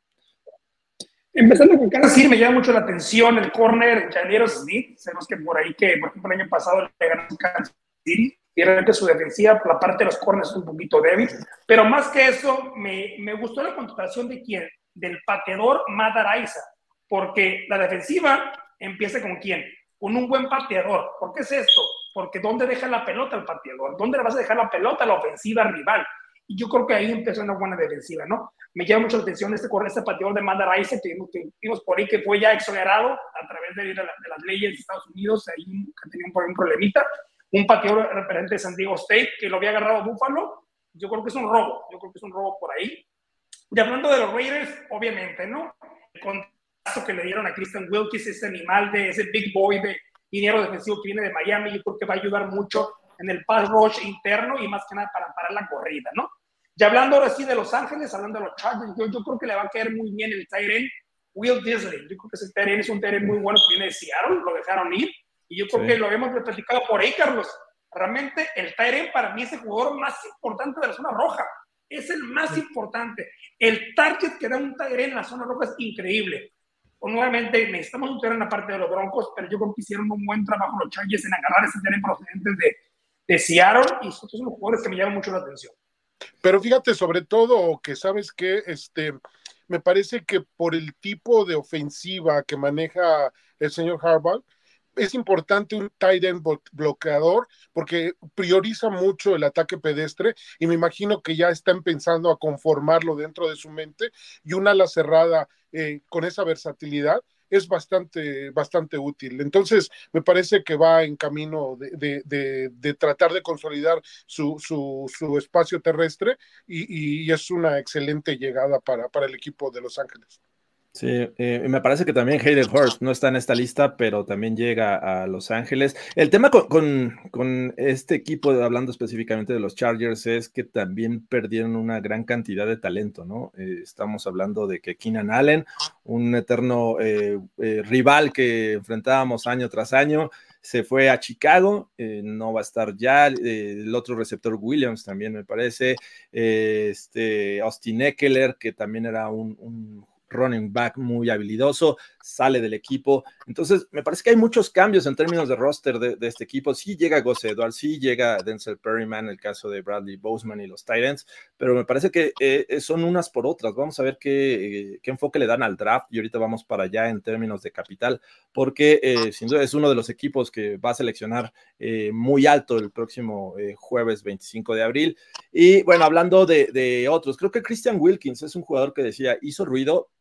Empezando con Kansas City, me llama mucho la atención el corner Janeiro Smith. Sabemos que por ahí, que por ejemplo el año pasado le ganó a Kansas City, y realmente su defensiva, la parte de los corners es un poquito débil, pero más que eso, me, me gustó la contratación de quién, del pateador Matt Araiza, porque la defensiva empieza con quién, con un buen pateador. ¿Por qué es esto? Porque ¿dónde deja la pelota el pateador? ¿Dónde le vas a dejar la pelota a la ofensiva rival? Y yo creo que ahí empezó una buena defensiva, ¿no? Me llama mucho la atención este, este pateador de Matt Araiza, que vimos por ahí que fue ya exonerado a través de, de, la, de las leyes de Estados Unidos, ahí que tenía un, un problemita. Un pateador referente de San Diego State, que lo había agarrado a Buffalo. Yo creo que es un robo, yo creo que es un robo por ahí. Y hablando de los Raiders, obviamente, ¿no? El contrato que le dieron a Christian Wilkins, ese animal, de ese big boy de dinero defensivo que viene de Miami, yo creo que va a ayudar mucho en el pass rush interno y más que nada para parar la corrida, ¿no? Y hablando ahora sí de Los Ángeles, hablando de los Chargers, yo, yo creo que le va a caer muy bien el tight end Will Disley. Yo creo que ese tight end es un tight end muy bueno que viene de Seattle, lo dejaron ir, y yo creo sí. que lo hemos platicado por ahí, Carlos. Realmente el tight end para mí es el jugador más importante de la zona roja. Es el más sí. importante. El target que da un tight end en la zona roja es increíble. O nuevamente necesitamos un tight end en la parte de los Broncos, pero yo creo que hicieron un buen trabajo los Chargers en agarrar ese tight end procedentes de, de Seattle, y estos son los jugadores que me llaman mucho la atención. Pero fíjate, sobre todo, que sabes que este, me parece que por el tipo de ofensiva que maneja el señor Harbaugh, es importante un tight end bloqueador, porque prioriza mucho el ataque pedestre, y me imagino que ya están pensando a conformarlo dentro de su mente, y una ala cerrada eh, con esa versatilidad es bastante, bastante útil. Entonces, me parece que va en camino de, de, de, de tratar de consolidar su, su, su espacio terrestre, y, y es una excelente llegada para, para el equipo de Los Ángeles. Sí, eh, me parece que también Hayden Hurst no está en esta lista, pero también llega a Los Ángeles. El tema con, con, con este equipo, hablando específicamente de los Chargers, es que también perdieron una gran cantidad de talento, ¿no? Eh, estamos hablando de que Keenan Allen, un eterno eh, eh, rival que enfrentábamos año tras año, se fue a Chicago, eh, no va a estar ya. Eh, el otro receptor Williams también me parece, eh, este Austin Ekeler, que también era un, un running back muy habilidoso, sale del equipo. Entonces, me parece que hay muchos cambios en términos de roster de, de este equipo. Sí llega Gus Edwards, sí llega Denzel Perryman, el caso de Bradley Bozeman y los Titans, pero me parece que eh, son unas por otras. Vamos a ver qué, eh, qué enfoque le dan al draft, y ahorita vamos para allá en términos de capital, porque eh, sin duda es uno de los equipos que va a seleccionar eh, muy alto el próximo eh, jueves veinticinco de abril. Y bueno, hablando de, de otros, creo que Christian Wilkins es un jugador que decía, hizo ruido,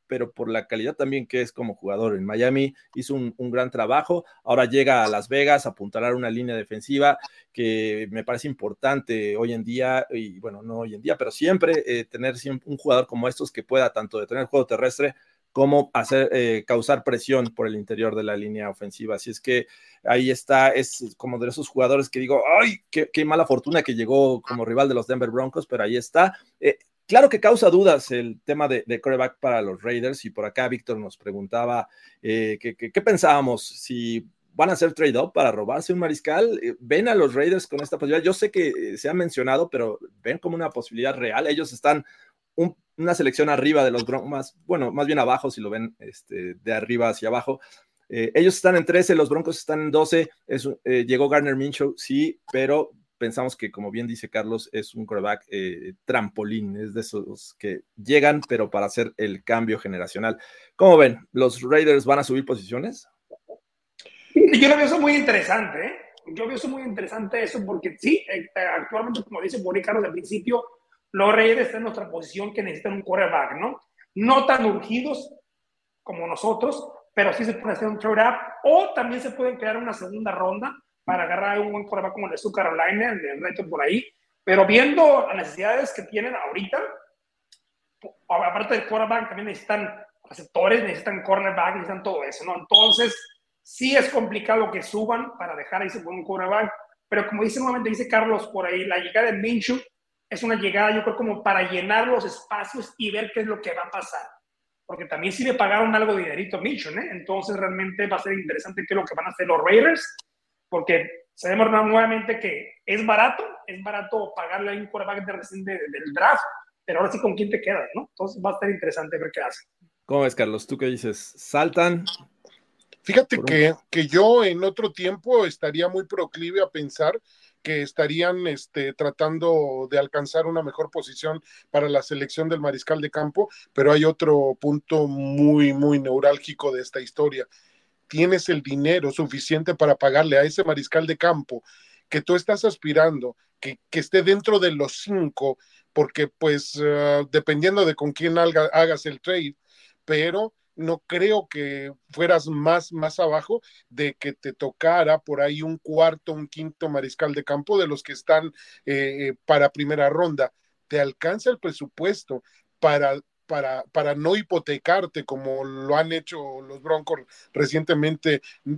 pero por la calidad también que es como jugador. En Miami hizo un, un gran trabajo, ahora llega a Las Vegas a apuntalar una línea defensiva que me parece importante hoy en día, y bueno, no hoy en día, pero siempre eh, tener siempre un jugador como estos que pueda tanto detener el juego terrestre como hacer, eh, causar presión por el interior de la línea ofensiva. Así es que ahí está, es como de esos jugadores que digo, ¡ay, qué, qué mala fortuna que llegó como rival de los Denver Broncos! Pero ahí está. Eh, claro que causa dudas el tema de, de quarterback para los Raiders, y por acá Víctor nos preguntaba eh, ¿qué, qué, qué pensábamos? Si van a hacer trade-up para robarse un mariscal. ¿Ven a los Raiders con esta posibilidad? Yo sé que se ha mencionado, pero ven como una posibilidad real. Ellos están un, una selección arriba de los Broncos, más, bueno, más bien abajo, si lo ven este, de arriba hacia abajo. Eh, ellos están en trece, los Broncos están en doce. Es, eh, llegó Gardner Minshew, sí, pero pensamos que, como bien dice Carlos, es un quarterback eh, trampolín, es de esos que llegan, pero para hacer el cambio generacional. ¿Cómo ven? ¿Los Raiders van a subir posiciones? Yo lo veo eso muy interesante, ¿eh? Yo veo eso muy interesante eso porque sí, actualmente, como dice Boris Carlos al principio, los Raiders están en nuestra posición que necesitan un quarterback, ¿no? No tan urgidos como nosotros, pero sí se puede hacer un trade-up, o también se pueden crear una segunda ronda para agarrar un buen quarterback como el de South Carolina, el de reto por ahí, pero viendo las necesidades que tienen ahorita, aparte del quarterback, también necesitan receptores, necesitan cornerback, necesitan todo eso, ¿no? Entonces, sí es complicado que suban para dejar ahí ese buen quarterback, pero como dice nuevamente, dice Carlos por ahí, la llegada de Minshew es una llegada, yo creo, como para llenar los espacios y ver qué es lo que va a pasar. Porque también sí le pagaron algo de dinerito a Minshew, ¿eh? Entonces realmente va a ser interesante qué es lo que van a hacer los Raiders, porque sabemos nuevamente que es barato, es barato pagarle a un quarterback de recién de, del draft, pero ahora sí con quién te quedas, ¿no? Entonces va a estar interesante ver qué hacen. ¿Cómo ves, Carlos? ¿Tú qué dices? ¿Saltan? Fíjate que, que yo en otro tiempo estaría muy proclive a pensar que estarían este, tratando de alcanzar una mejor posición para la selección del mariscal de campo, pero hay otro punto muy, muy neurálgico de esta historia. Tienes el dinero suficiente para pagarle a ese mariscal de campo que tú estás aspirando, que, que esté dentro de los cinco, porque pues uh, dependiendo de con quién haga, hagas el trade, pero no creo que fueras más, más abajo de que te tocara por ahí un cuarto, un quinto mariscal de campo de los que están eh, para primera ronda. Te alcanza el presupuesto para, para, para no hipotecarte como lo han hecho los Broncos recientemente,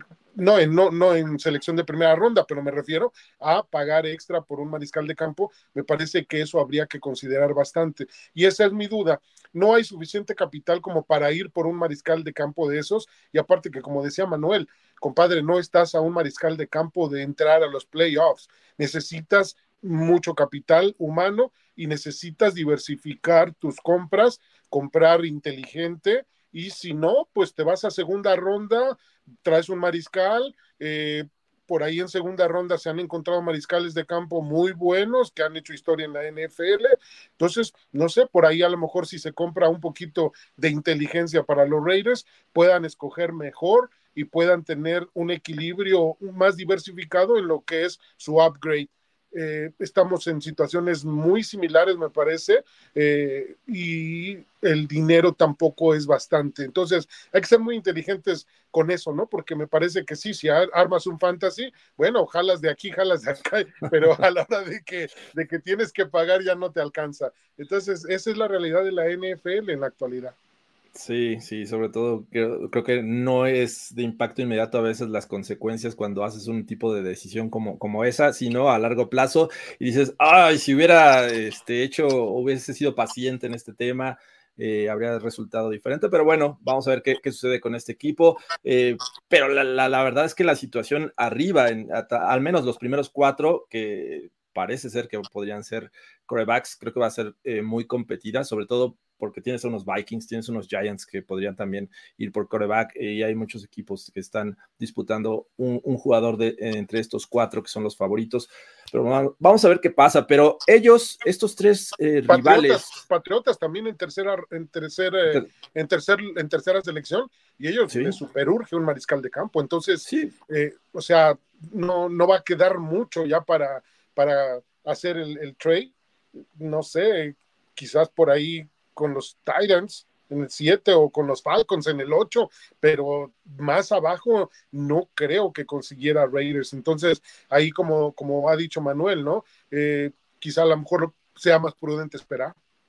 no en, no, no en selección de primera ronda, pero me refiero a pagar extra por un mariscal de campo. Me parece que eso habría que considerar bastante. Y esa es mi duda. No hay suficiente capital como para ir por un mariscal de campo de esos. Y aparte que, como decía Manuel, compadre, no estás a un mariscal de campo de entrar a los playoffs. Necesitas mucho capital humano y necesitas diversificar tus compras, comprar inteligente, y si no, pues te vas a segunda ronda, traes un mariscal, eh, por ahí en segunda ronda se han encontrado mariscales de campo muy buenos que han hecho historia en la N F L. Entonces, no sé, por ahí a lo mejor si se compra un poquito de inteligencia para los Raiders, puedan escoger mejor y puedan tener un equilibrio más diversificado en lo que es su upgrade. Eh, estamos en situaciones muy similares, me parece, eh, y el dinero tampoco es bastante. Entonces, hay que ser muy inteligentes con eso, ¿no? Porque me parece que sí, si armas un fantasy, bueno, jalas de aquí, jalas de acá, pero a la hora de que, de que tienes que pagar ya no te alcanza. Entonces, esa es la realidad de la N F L en la actualidad. Sí, sí, sobre todo creo, creo que no es de impacto inmediato a veces las consecuencias cuando haces un tipo de decisión como, como esa, sino a largo plazo y dices, ay, si hubiera este, hecho, hubiese sido paciente en este tema, eh, habría resultado diferente, pero bueno, vamos a ver qué, qué sucede con este equipo, eh, pero la, la, la verdad es que la situación arriba, en, hasta, al menos los primeros cuatro, que parece ser que podrían ser quarterbacks, creo que va a ser eh, muy competida, sobre todo porque tienes unos Vikings, tienes unos Giants que podrían también ir por quarterback, y hay muchos equipos que están disputando un, un jugador de, entre estos cuatro que son los favoritos, pero vamos a ver qué pasa, pero ellos, estos tres eh, Patriotas, rivales. Patriotas también en tercera, en tercera, eh, en tercer, en tercera selección, y ellos sí les superurge un mariscal de campo, entonces, sí. eh, o sea, no, no va a quedar mucho ya para, para hacer el, el trade, no sé, quizás por ahí con los Titans, en el siete o con los Falcons en el ocho, pero más abajo no creo que consiguiera Raiders. Entonces, ahí como, como ha dicho Manuel, ¿no? Eh, quizá a lo mejor sea más prudente esperar.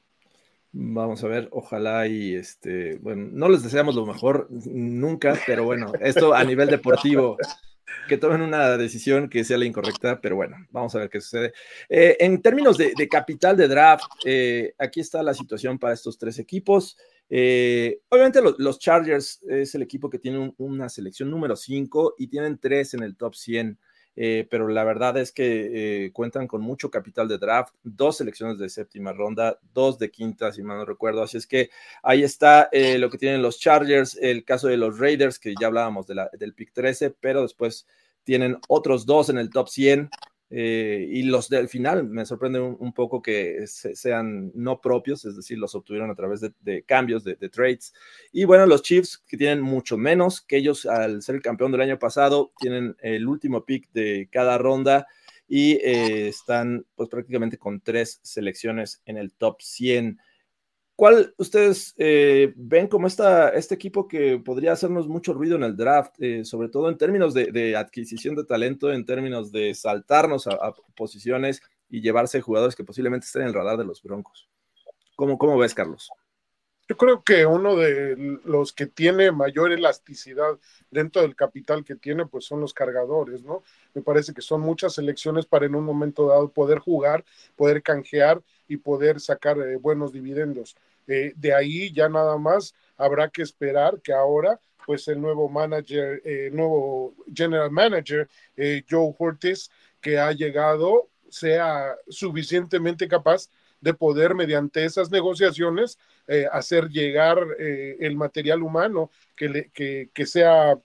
Vamos a ver, ojalá y este, bueno, no les deseamos lo mejor nunca, pero bueno, esto a nivel deportivo, que tomen una decisión que sea la incorrecta, pero bueno, vamos a ver qué sucede. Eh, en términos de, de capital de draft, eh, aquí está la situación para estos tres equipos. Eh, obviamente los, los Chargers es el equipo que tiene un, una selección número cinco y tienen tres en el top cien. Eh, pero la verdad es que eh, cuentan con mucho capital de draft, dos selecciones de séptima ronda, dos de quinta, si mal no recuerdo, así es que ahí está eh, lo que tienen los Chargers, el caso de los Raiders, que ya hablábamos de la, del pick trece, pero después tienen otros dos en el top cien, eh, y los del final me sorprende un, un poco que se, sean no propios, es decir, los obtuvieron a través de, de cambios, de, de trades. Y bueno, los Chiefs, que tienen mucho menos, que ellos al ser el campeón del año pasado, tienen el último pick de cada ronda y eh, están pues prácticamente con tres selecciones en el top cien. ¿Cuál ustedes eh, ven como esta, este equipo que podría hacernos mucho ruido en el draft, eh, sobre todo en términos de, de adquisición de talento, en términos de saltarnos a, a posiciones y llevarse jugadores que posiblemente estén en el radar de los Broncos? ¿Cómo, cómo ves, Carlos? Yo creo que uno de los que tiene mayor elasticidad dentro del capital que tiene, pues son los cargadores, ¿no? Me parece que son muchas selecciones para en un momento dado poder jugar, poder canjear y poder sacar eh, buenos dividendos. Eh, de ahí ya nada más habrá que esperar que ahora, pues el nuevo manager, eh, nuevo general manager, eh, Joe Hortis, que ha llegado, sea suficientemente capaz de poder, mediante esas negociaciones, eh, hacer llegar eh, el material humano que, le, que, que sea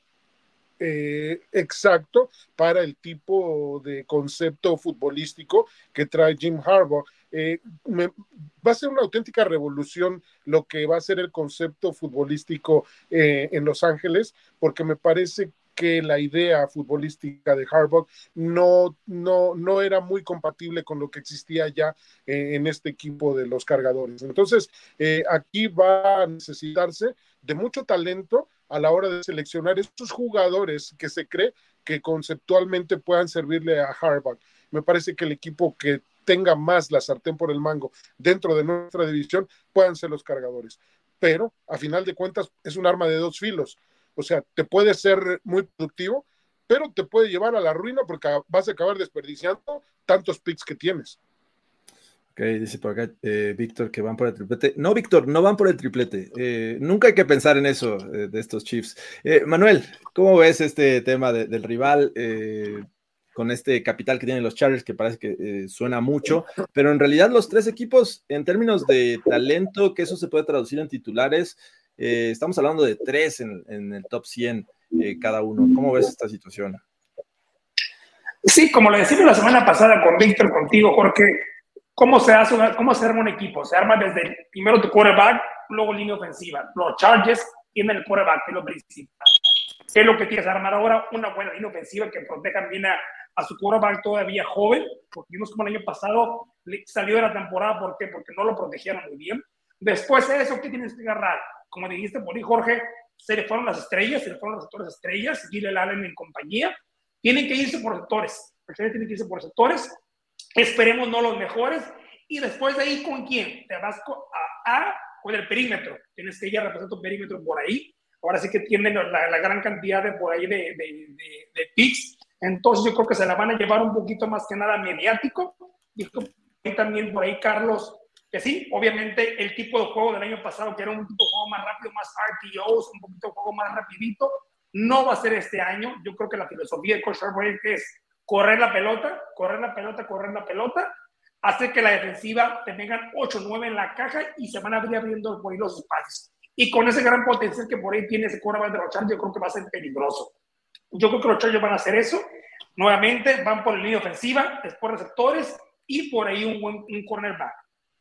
eh, exacto para el tipo de concepto futbolístico que trae Jim Harbaugh. Eh, me, va a ser una auténtica revolución lo que va a ser el concepto futbolístico eh, en Los Ángeles, porque me parece que la idea futbolística de Harbaugh no, no, no era muy compatible con lo que existía ya eh, en este equipo de los Cargadores. Entonces, eh, aquí va a necesitarse de mucho talento a la hora de seleccionar estos jugadores que se cree que conceptualmente puedan servirle a Harbaugh. Me parece que el equipo que tenga más la sartén por el mango dentro de nuestra división puedan ser los Cargadores. Pero, a final de cuentas, es un arma de dos filos. O sea, te puede ser muy productivo, pero te puede llevar a la ruina porque vas a acabar desperdiciando tantos picks que tienes. Ok, dice por acá eh, Víctor que van por el triplete. No, Víctor, no van por el triplete. Eh, nunca hay que pensar en eso eh, de estos Chiefs. Eh, Manuel, ¿cómo ves este tema de, del rival eh, con este capital que tienen los Chargers, que parece que eh, suena mucho, pero en realidad los tres equipos, en términos de talento, que eso se puede traducir en titulares, eh, estamos hablando de tres en, en el top cien eh, cada uno. ¿Cómo ves esta situación? Sí, como lo decimos la semana pasada con Víctor, contigo, Jorge, ¿cómo se hace una, cómo se arma un equipo? Se arma desde primero tu quarterback, luego línea ofensiva. Los Chargers tienen el quarterback, que es lo principal. ¿Qué es lo que tienes que armar ahora? Una buena línea ofensiva que protejan bien a, a su quarterback todavía joven, porque vimos como el año pasado salió de la temporada, ¿por qué? Porque no lo protegieron muy bien. Después de eso, ¿qué tienes que agarrar? Como dijiste por ahí, Jorge, se le fueron las estrellas, se le fueron los sectores estrellas, Keenan Allen en compañía. Tienen que irse por sectores. Tienen que irse por sectores. Esperemos no los mejores. Y después de ahí, ¿con quién? Te vas a, a con el perímetro. Tienes que ir a representar tu perímetro por ahí. Ahora sí que tienen la, la gran cantidad de por ahí de, de, de, de picks. Entonces yo creo que se la van a llevar un poquito más que nada mediático. Y también por ahí, Carlos, que sí, obviamente el tipo de juego del año pasado, que era un tipo de juego más rápido, más R P Os, un poquito de juego más rapidito, no va a ser este año. Yo creo que la filosofía de Coach Harbaugh es correr la pelota, correr la pelota, correr la pelota, hacer que la defensiva te tengan ocho nueve en la caja y se van a abrir abriendo por ahí los espacios. Y con ese gran potencial que por ahí tiene ese quarterback de los Chargers, yo creo que va a ser peligroso. Yo creo que los Chargers van a hacer eso. Nuevamente van por la línea ofensiva, después receptores y por ahí un buen un cornerback.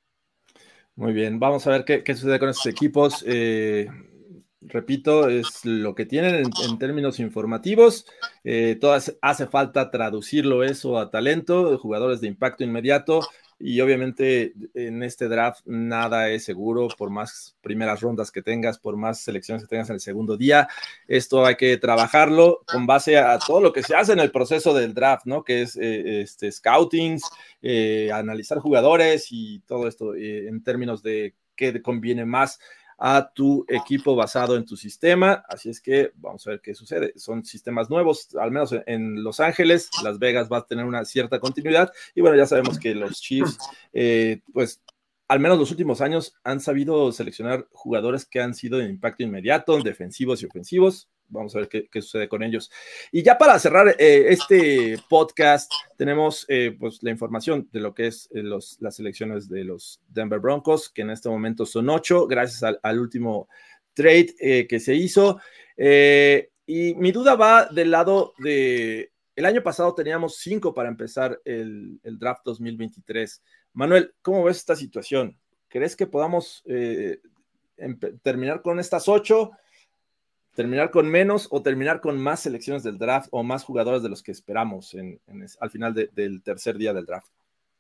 Muy bien, vamos a ver qué, qué sucede con estos equipos. Eh, repito, es lo que tienen en, en términos informativos. Eh, todas, hace falta traducirlo eso a talento, jugadores de impacto inmediato. y obviamente en este draft nada es seguro, por más primeras rondas que tengas, por más selecciones que tengas en el segundo día, esto hay que trabajarlo con base a todo lo que se hace en el proceso del draft, ¿no? Que es eh, este, scoutings, eh, analizar jugadores y todo esto eh, en términos de qué conviene más a tu equipo basado en tu sistema. Así es que vamos a ver qué sucede. Son sistemas nuevos, al menos en Los Ángeles. Las Vegas va a tener una cierta continuidad. Y bueno, ya sabemos que los Chiefs, eh, pues, al menos los últimos años han sabido seleccionar jugadores que han sido de impacto inmediato, defensivos y ofensivos. Vamos a ver qué, qué sucede con ellos. Y ya para cerrar eh, este podcast, tenemos eh, pues, la información de lo que es eh, los, las selecciones de los Denver Broncos, que en este momento son ocho, gracias al, al último trade eh, que se hizo. Eh, y mi duda va del lado de... El año pasado teníamos cinco para empezar el, el draft dos mil veintitrés. Manuel, ¿cómo ves esta situación? ¿Crees que podamos eh, terminar con estas ocho? ¿Terminar con menos o terminar con más selecciones del draft o más jugadores de los que esperamos en, en, al final de, del tercer día del draft?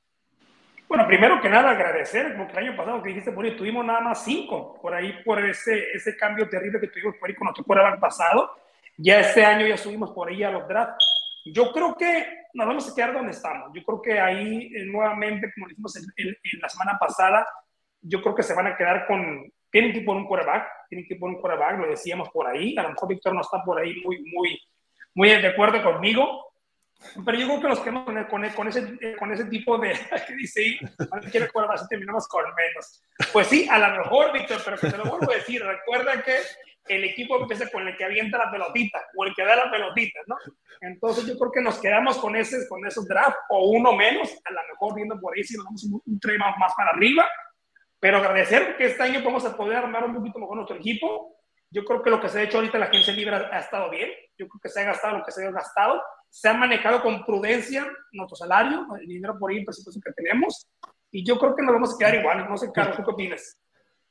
Bueno, primero que nada agradecer, porque el año pasado que dijiste por ahí tuvimos nada más cinco, por ahí por ese, ese cambio terrible que tuvimos por ahí con nuestro quarterback pasado. Ya este año ya subimos por ahí a los drafts. Yo creo que nos vamos a quedar donde estamos. Yo creo que ahí eh, nuevamente, como dijimos en, en, en la semana pasada, yo creo que se van a quedar con... Tienen que poner un quarterback, tienen que poner un quarterback, lo decíamos por ahí. A lo mejor Víctor no está por ahí muy, muy, muy de acuerdo conmigo, pero yo creo que nos quedamos con, con, con, ese, con ese tipo de... que dice ahí, no quiere quarterback, terminamos con menos. Pues sí, a lo mejor, Víctor, pero que te lo vuelvo a decir, recuerda que el equipo empieza con el que avienta la pelotita o el que da la pelotita, ¿no? Entonces yo creo que nos quedamos con, ese, con esos draft o uno menos, a lo mejor viendo por ahí si nos damos un, un tren más, más para arriba. Pero agradecer que este año vamos a poder armar un poquito mejor nuestro equipo. Yo creo que lo que se ha hecho ahorita en la agencia libre ha, ha estado bien. Yo creo que se ha gastado lo que se ha gastado. Se ha manejado con prudencia nuestro salario, el dinero por ahí, el presupuesto que tenemos. Y yo creo que nos vamos a quedar igual. No sé, Carlos, ¿tú qué opinas?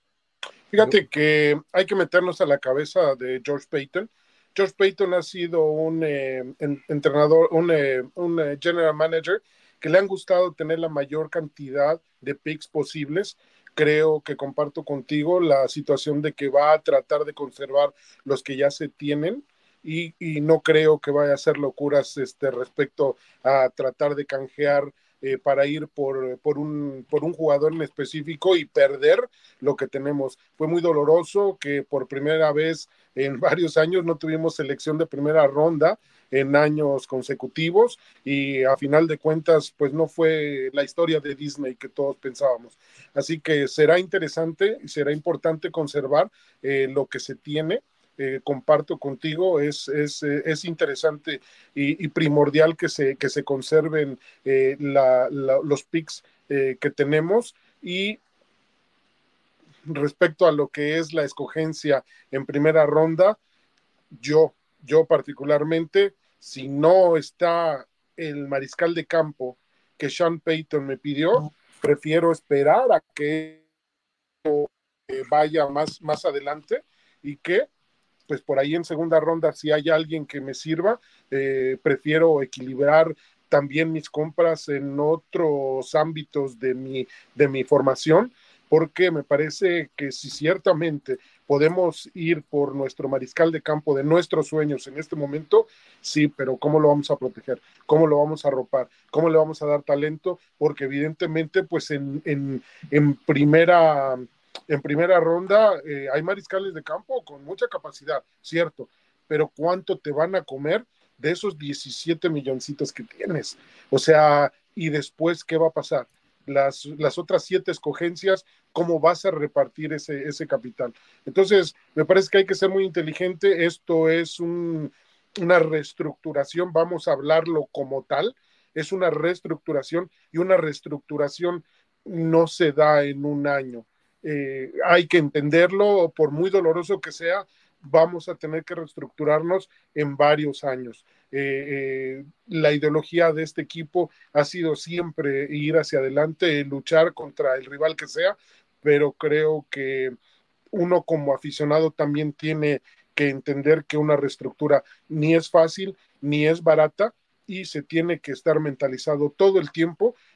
Fíjate que hay que meternos a la cabeza de George Paton. George Paton ha sido un eh, entrenador, un, eh, un eh, general manager que le han gustado tener la mayor cantidad de picks posibles. Creo que comparto contigo la situación de que va a tratar de conservar los que ya se tienen y, y no creo que vaya a hacer locuras este, respecto a tratar de canjear eh, para ir por, por, un, por un jugador en específico y perder lo que tenemos. Fue muy doloroso que por primera vez en varios años no tuvimos selección de primera ronda en años consecutivos y a final de cuentas pues no fue la historia de Disney que todos pensábamos. Así que será interesante y será importante conservar eh, lo que se tiene. Eh, comparto contigo, es, es, es interesante y, y primordial que se, que se conserven eh, la, la, los picks eh, que tenemos. Y respecto a lo que es la escogencia en primera ronda, yo, yo particularmente, si no está el mariscal de campo que Sean Payton me pidió, prefiero esperar a que vaya más, más adelante y que pues por ahí en segunda ronda, si hay alguien que me sirva, eh, prefiero equilibrar también mis compras en otros ámbitos de mi, de mi formación, porque me parece que si ciertamente podemos ir por nuestro mariscal de campo de nuestros sueños en este momento, sí, pero ¿cómo lo vamos a proteger? ¿Cómo lo vamos a arropar? ¿Cómo le vamos a dar talento? Porque evidentemente, pues en, en, en primera... En primera ronda eh, hay mariscales de campo con mucha capacidad, cierto, pero ¿cuánto te van a comer de esos diecisiete milloncitos que tienes? O sea, ¿y después qué va a pasar? Las, las otras siete escogencias, ¿cómo vas a repartir ese, ese capital? Entonces, me parece que hay que ser muy inteligente. Esto es un, una reestructuración, vamos a hablarlo como tal, es una reestructuración y una reestructuración no se da en un año. Eh, hay que entenderlo, por muy doloroso que sea, vamos a tener que reestructurarnos en varios años. Eh, eh, la ideología de este equipo ha sido siempre ir hacia adelante, luchar contra el rival que sea, pero creo que uno como aficionado también tiene que entender que una reestructura ni es fácil, ni es barata, y se tiene que estar mentalizado todo el tiempo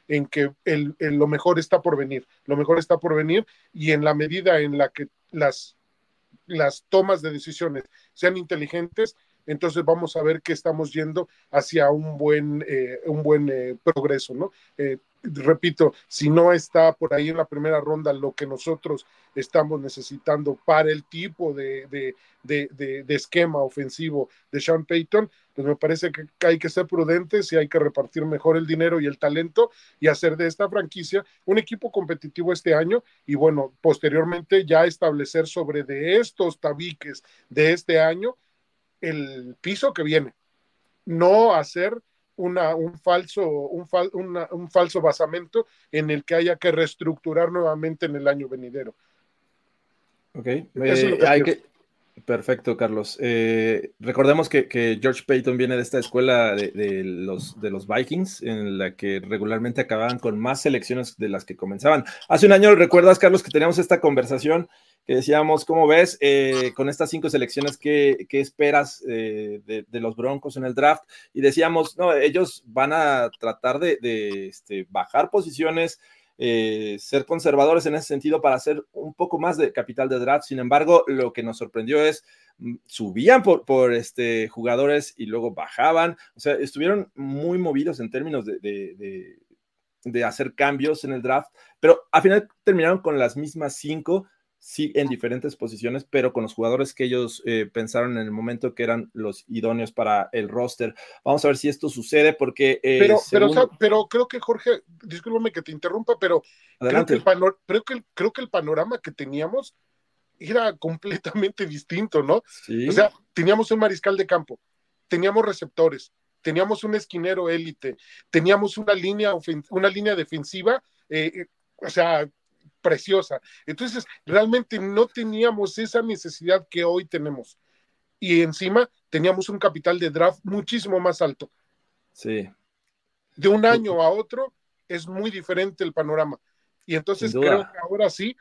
en que el, el, lo mejor está por venir, lo mejor está por venir, y en la medida en la que las, las tomas de decisiones sean inteligentes, entonces vamos a ver que estamos yendo hacia un buen, eh, un buen eh, progreso, ¿no? Eh, repito, si no está por ahí en la primera ronda lo que nosotros estamos necesitando para el tipo de, de, de, de, de esquema ofensivo de Sean Payton, pues me parece que hay que ser prudentes y hay que repartir mejor el dinero y el talento y hacer de esta franquicia un equipo competitivo este año, y bueno, posteriormente ya establecer sobre de estos tabiques de este año el piso que viene, no hacer una, un, falso, un, fal, una, un falso basamento en el que haya que reestructurar nuevamente en el año venidero. Ok, eh, es lo que hay que... Perfecto, Carlos. Eh, recordemos que, que George Payton viene de esta escuela de, de, los, de los Vikings, en la que regularmente acababan con más selecciones de las que comenzaban. Hace un año, ¿recuerdas, Carlos, que teníamos esta conversación que decíamos, ¿cómo ves eh, con estas cinco selecciones, qué, qué esperas eh, de, de los Broncos en el draft? Y decíamos, no, ellos van a tratar de, de este, bajar posiciones, Eh, ser conservadores en ese sentido para hacer un poco más de capital de draft. Sin embargo, lo que nos sorprendió es subían por, por este, jugadores y luego bajaban. O sea, estuvieron muy movidos en términos de, de, de, de hacer cambios en el draft, pero al final terminaron con las mismas cinco, sí, en diferentes posiciones, pero con los jugadores que ellos eh, pensaron en el momento que eran los idóneos para el roster. Vamos a ver si esto sucede, porque... Eh, pero, según... pero, pero creo que, Jorge, discúlpame que te interrumpa, pero creo que, el panor creo, que el, creo que el panorama que teníamos era completamente distinto, ¿no? Sí. O sea, teníamos un mariscal de campo, teníamos receptores, teníamos un esquinero élite, teníamos una línea, una línea defensiva, eh, o sea, preciosa. Entonces, realmente no teníamos esa necesidad que hoy tenemos. Y encima teníamos un capital de draft muchísimo más alto. Sí. De un año a otro es muy diferente el panorama. Y entonces creo que ahora sí,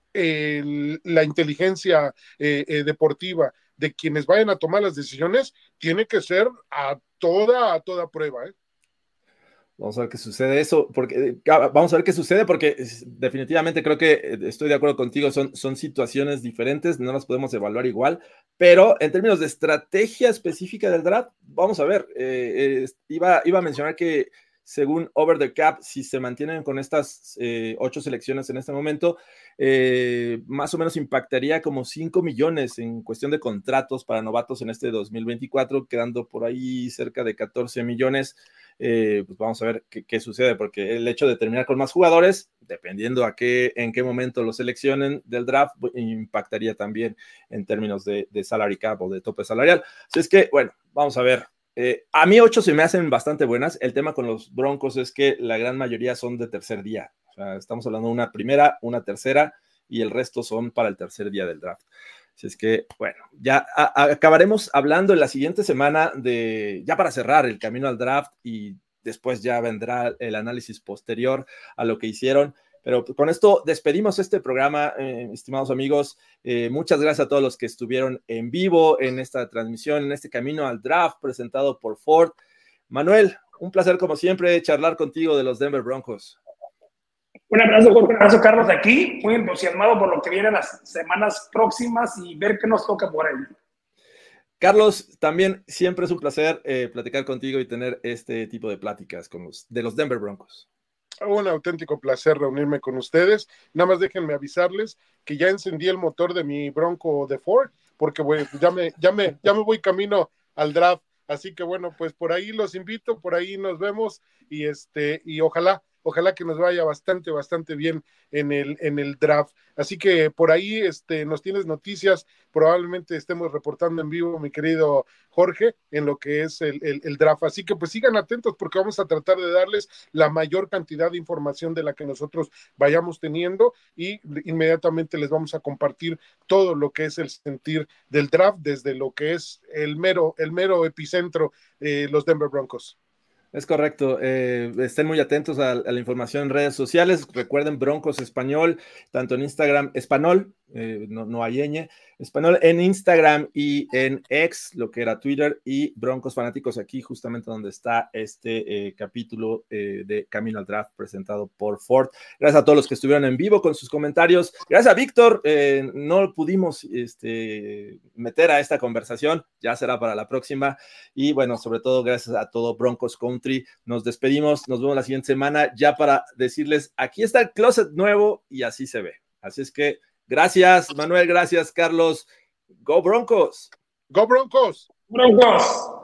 eh, la inteligencia eh, eh, deportiva de quienes vayan a tomar las decisiones tiene que ser a toda, a toda prueba, ¿eh? Vamos a ver qué sucede eso, porque vamos a ver qué sucede, porque definitivamente creo que estoy de acuerdo contigo, son, son situaciones diferentes, no las podemos evaluar igual, pero en términos de estrategia específica del draft, vamos a ver, eh, eh, iba, iba a mencionar que según Over the Cap, si se mantienen con estas eh, ocho selecciones en este momento, eh, más o menos impactaría como cinco millones en cuestión de contratos para novatos en este dos mil veinticuatro, quedando por ahí cerca de catorce millones. Eh, pues vamos a ver qué, qué sucede, porque el hecho de terminar con más jugadores, dependiendo a qué, en qué momento lo seleccionen del draft, impactaría también en términos de, de salary cap o de tope salarial. Así es que, bueno, vamos a ver. Eh, a mí ocho se me hacen bastante buenas. El tema con los Broncos es que la gran mayoría son de tercer día. O sea, estamos hablando de una primera, una tercera, y el resto son para el tercer día del draft. Así es que, bueno, ya a, a, acabaremos hablando en la siguiente semana de, ya para cerrar el camino al draft, y después ya vendrá el análisis posterior a lo que hicieron. Pero con esto despedimos este programa, eh, estimados amigos. Eh, muchas gracias a todos los que estuvieron en vivo en esta transmisión, en este camino al draft presentado por Ford. Manuel, un placer como siempre charlar contigo de los Denver Broncos. Un abrazo, Jorge, un abrazo, Carlos, aquí. Muy entusiasmado por lo que viene las semanas próximas y ver qué nos toca por ahí. Carlos, también siempre es un placer eh, platicar contigo y tener este tipo de pláticas con los, de los Denver Broncos. Un auténtico placer reunirme con ustedes. Nada más déjenme avisarles que ya encendí el motor de mi Bronco de Ford, porque bueno, ya, me, ya, me, ya me voy camino al draft. Así que bueno, pues por ahí los invito, por ahí nos vemos y, este, y ojalá, ojalá que nos vaya bastante, bastante bien en el, en el draft. Así que por ahí este, nos tienes noticias, probablemente estemos reportando en vivo, mi querido Jorge, en lo que es el, el, el draft. Así que pues sigan atentos porque vamos a tratar de darles la mayor cantidad de información de la que nosotros vayamos teniendo y inmediatamente les vamos a compartir todo lo que es el sentir del draft desde lo que es el mero, el mero epicentro, eh, los Denver Broncos. Es correcto, eh, estén muy atentos a, a la información en redes sociales. Recuerden Broncos Español, tanto en Instagram, Español, eh, no, no hay ñ, español en Instagram y en X, lo que era Twitter, y Broncos Fanáticos aquí, justamente donde está este eh, capítulo eh, de Camino al Draft presentado por Ford. Gracias a todos los que estuvieron en vivo con sus comentarios. Gracias a Víctor, eh, no pudimos este, meter a esta conversación, ya será para la próxima. Y bueno, sobre todo gracias a todo Broncos Country. Nos despedimos, nos vemos la siguiente semana ya para decirles, aquí está el closet nuevo y así se ve. Así es que gracias, Manuel, gracias, Carlos. Go Broncos. Go Broncos. Broncos.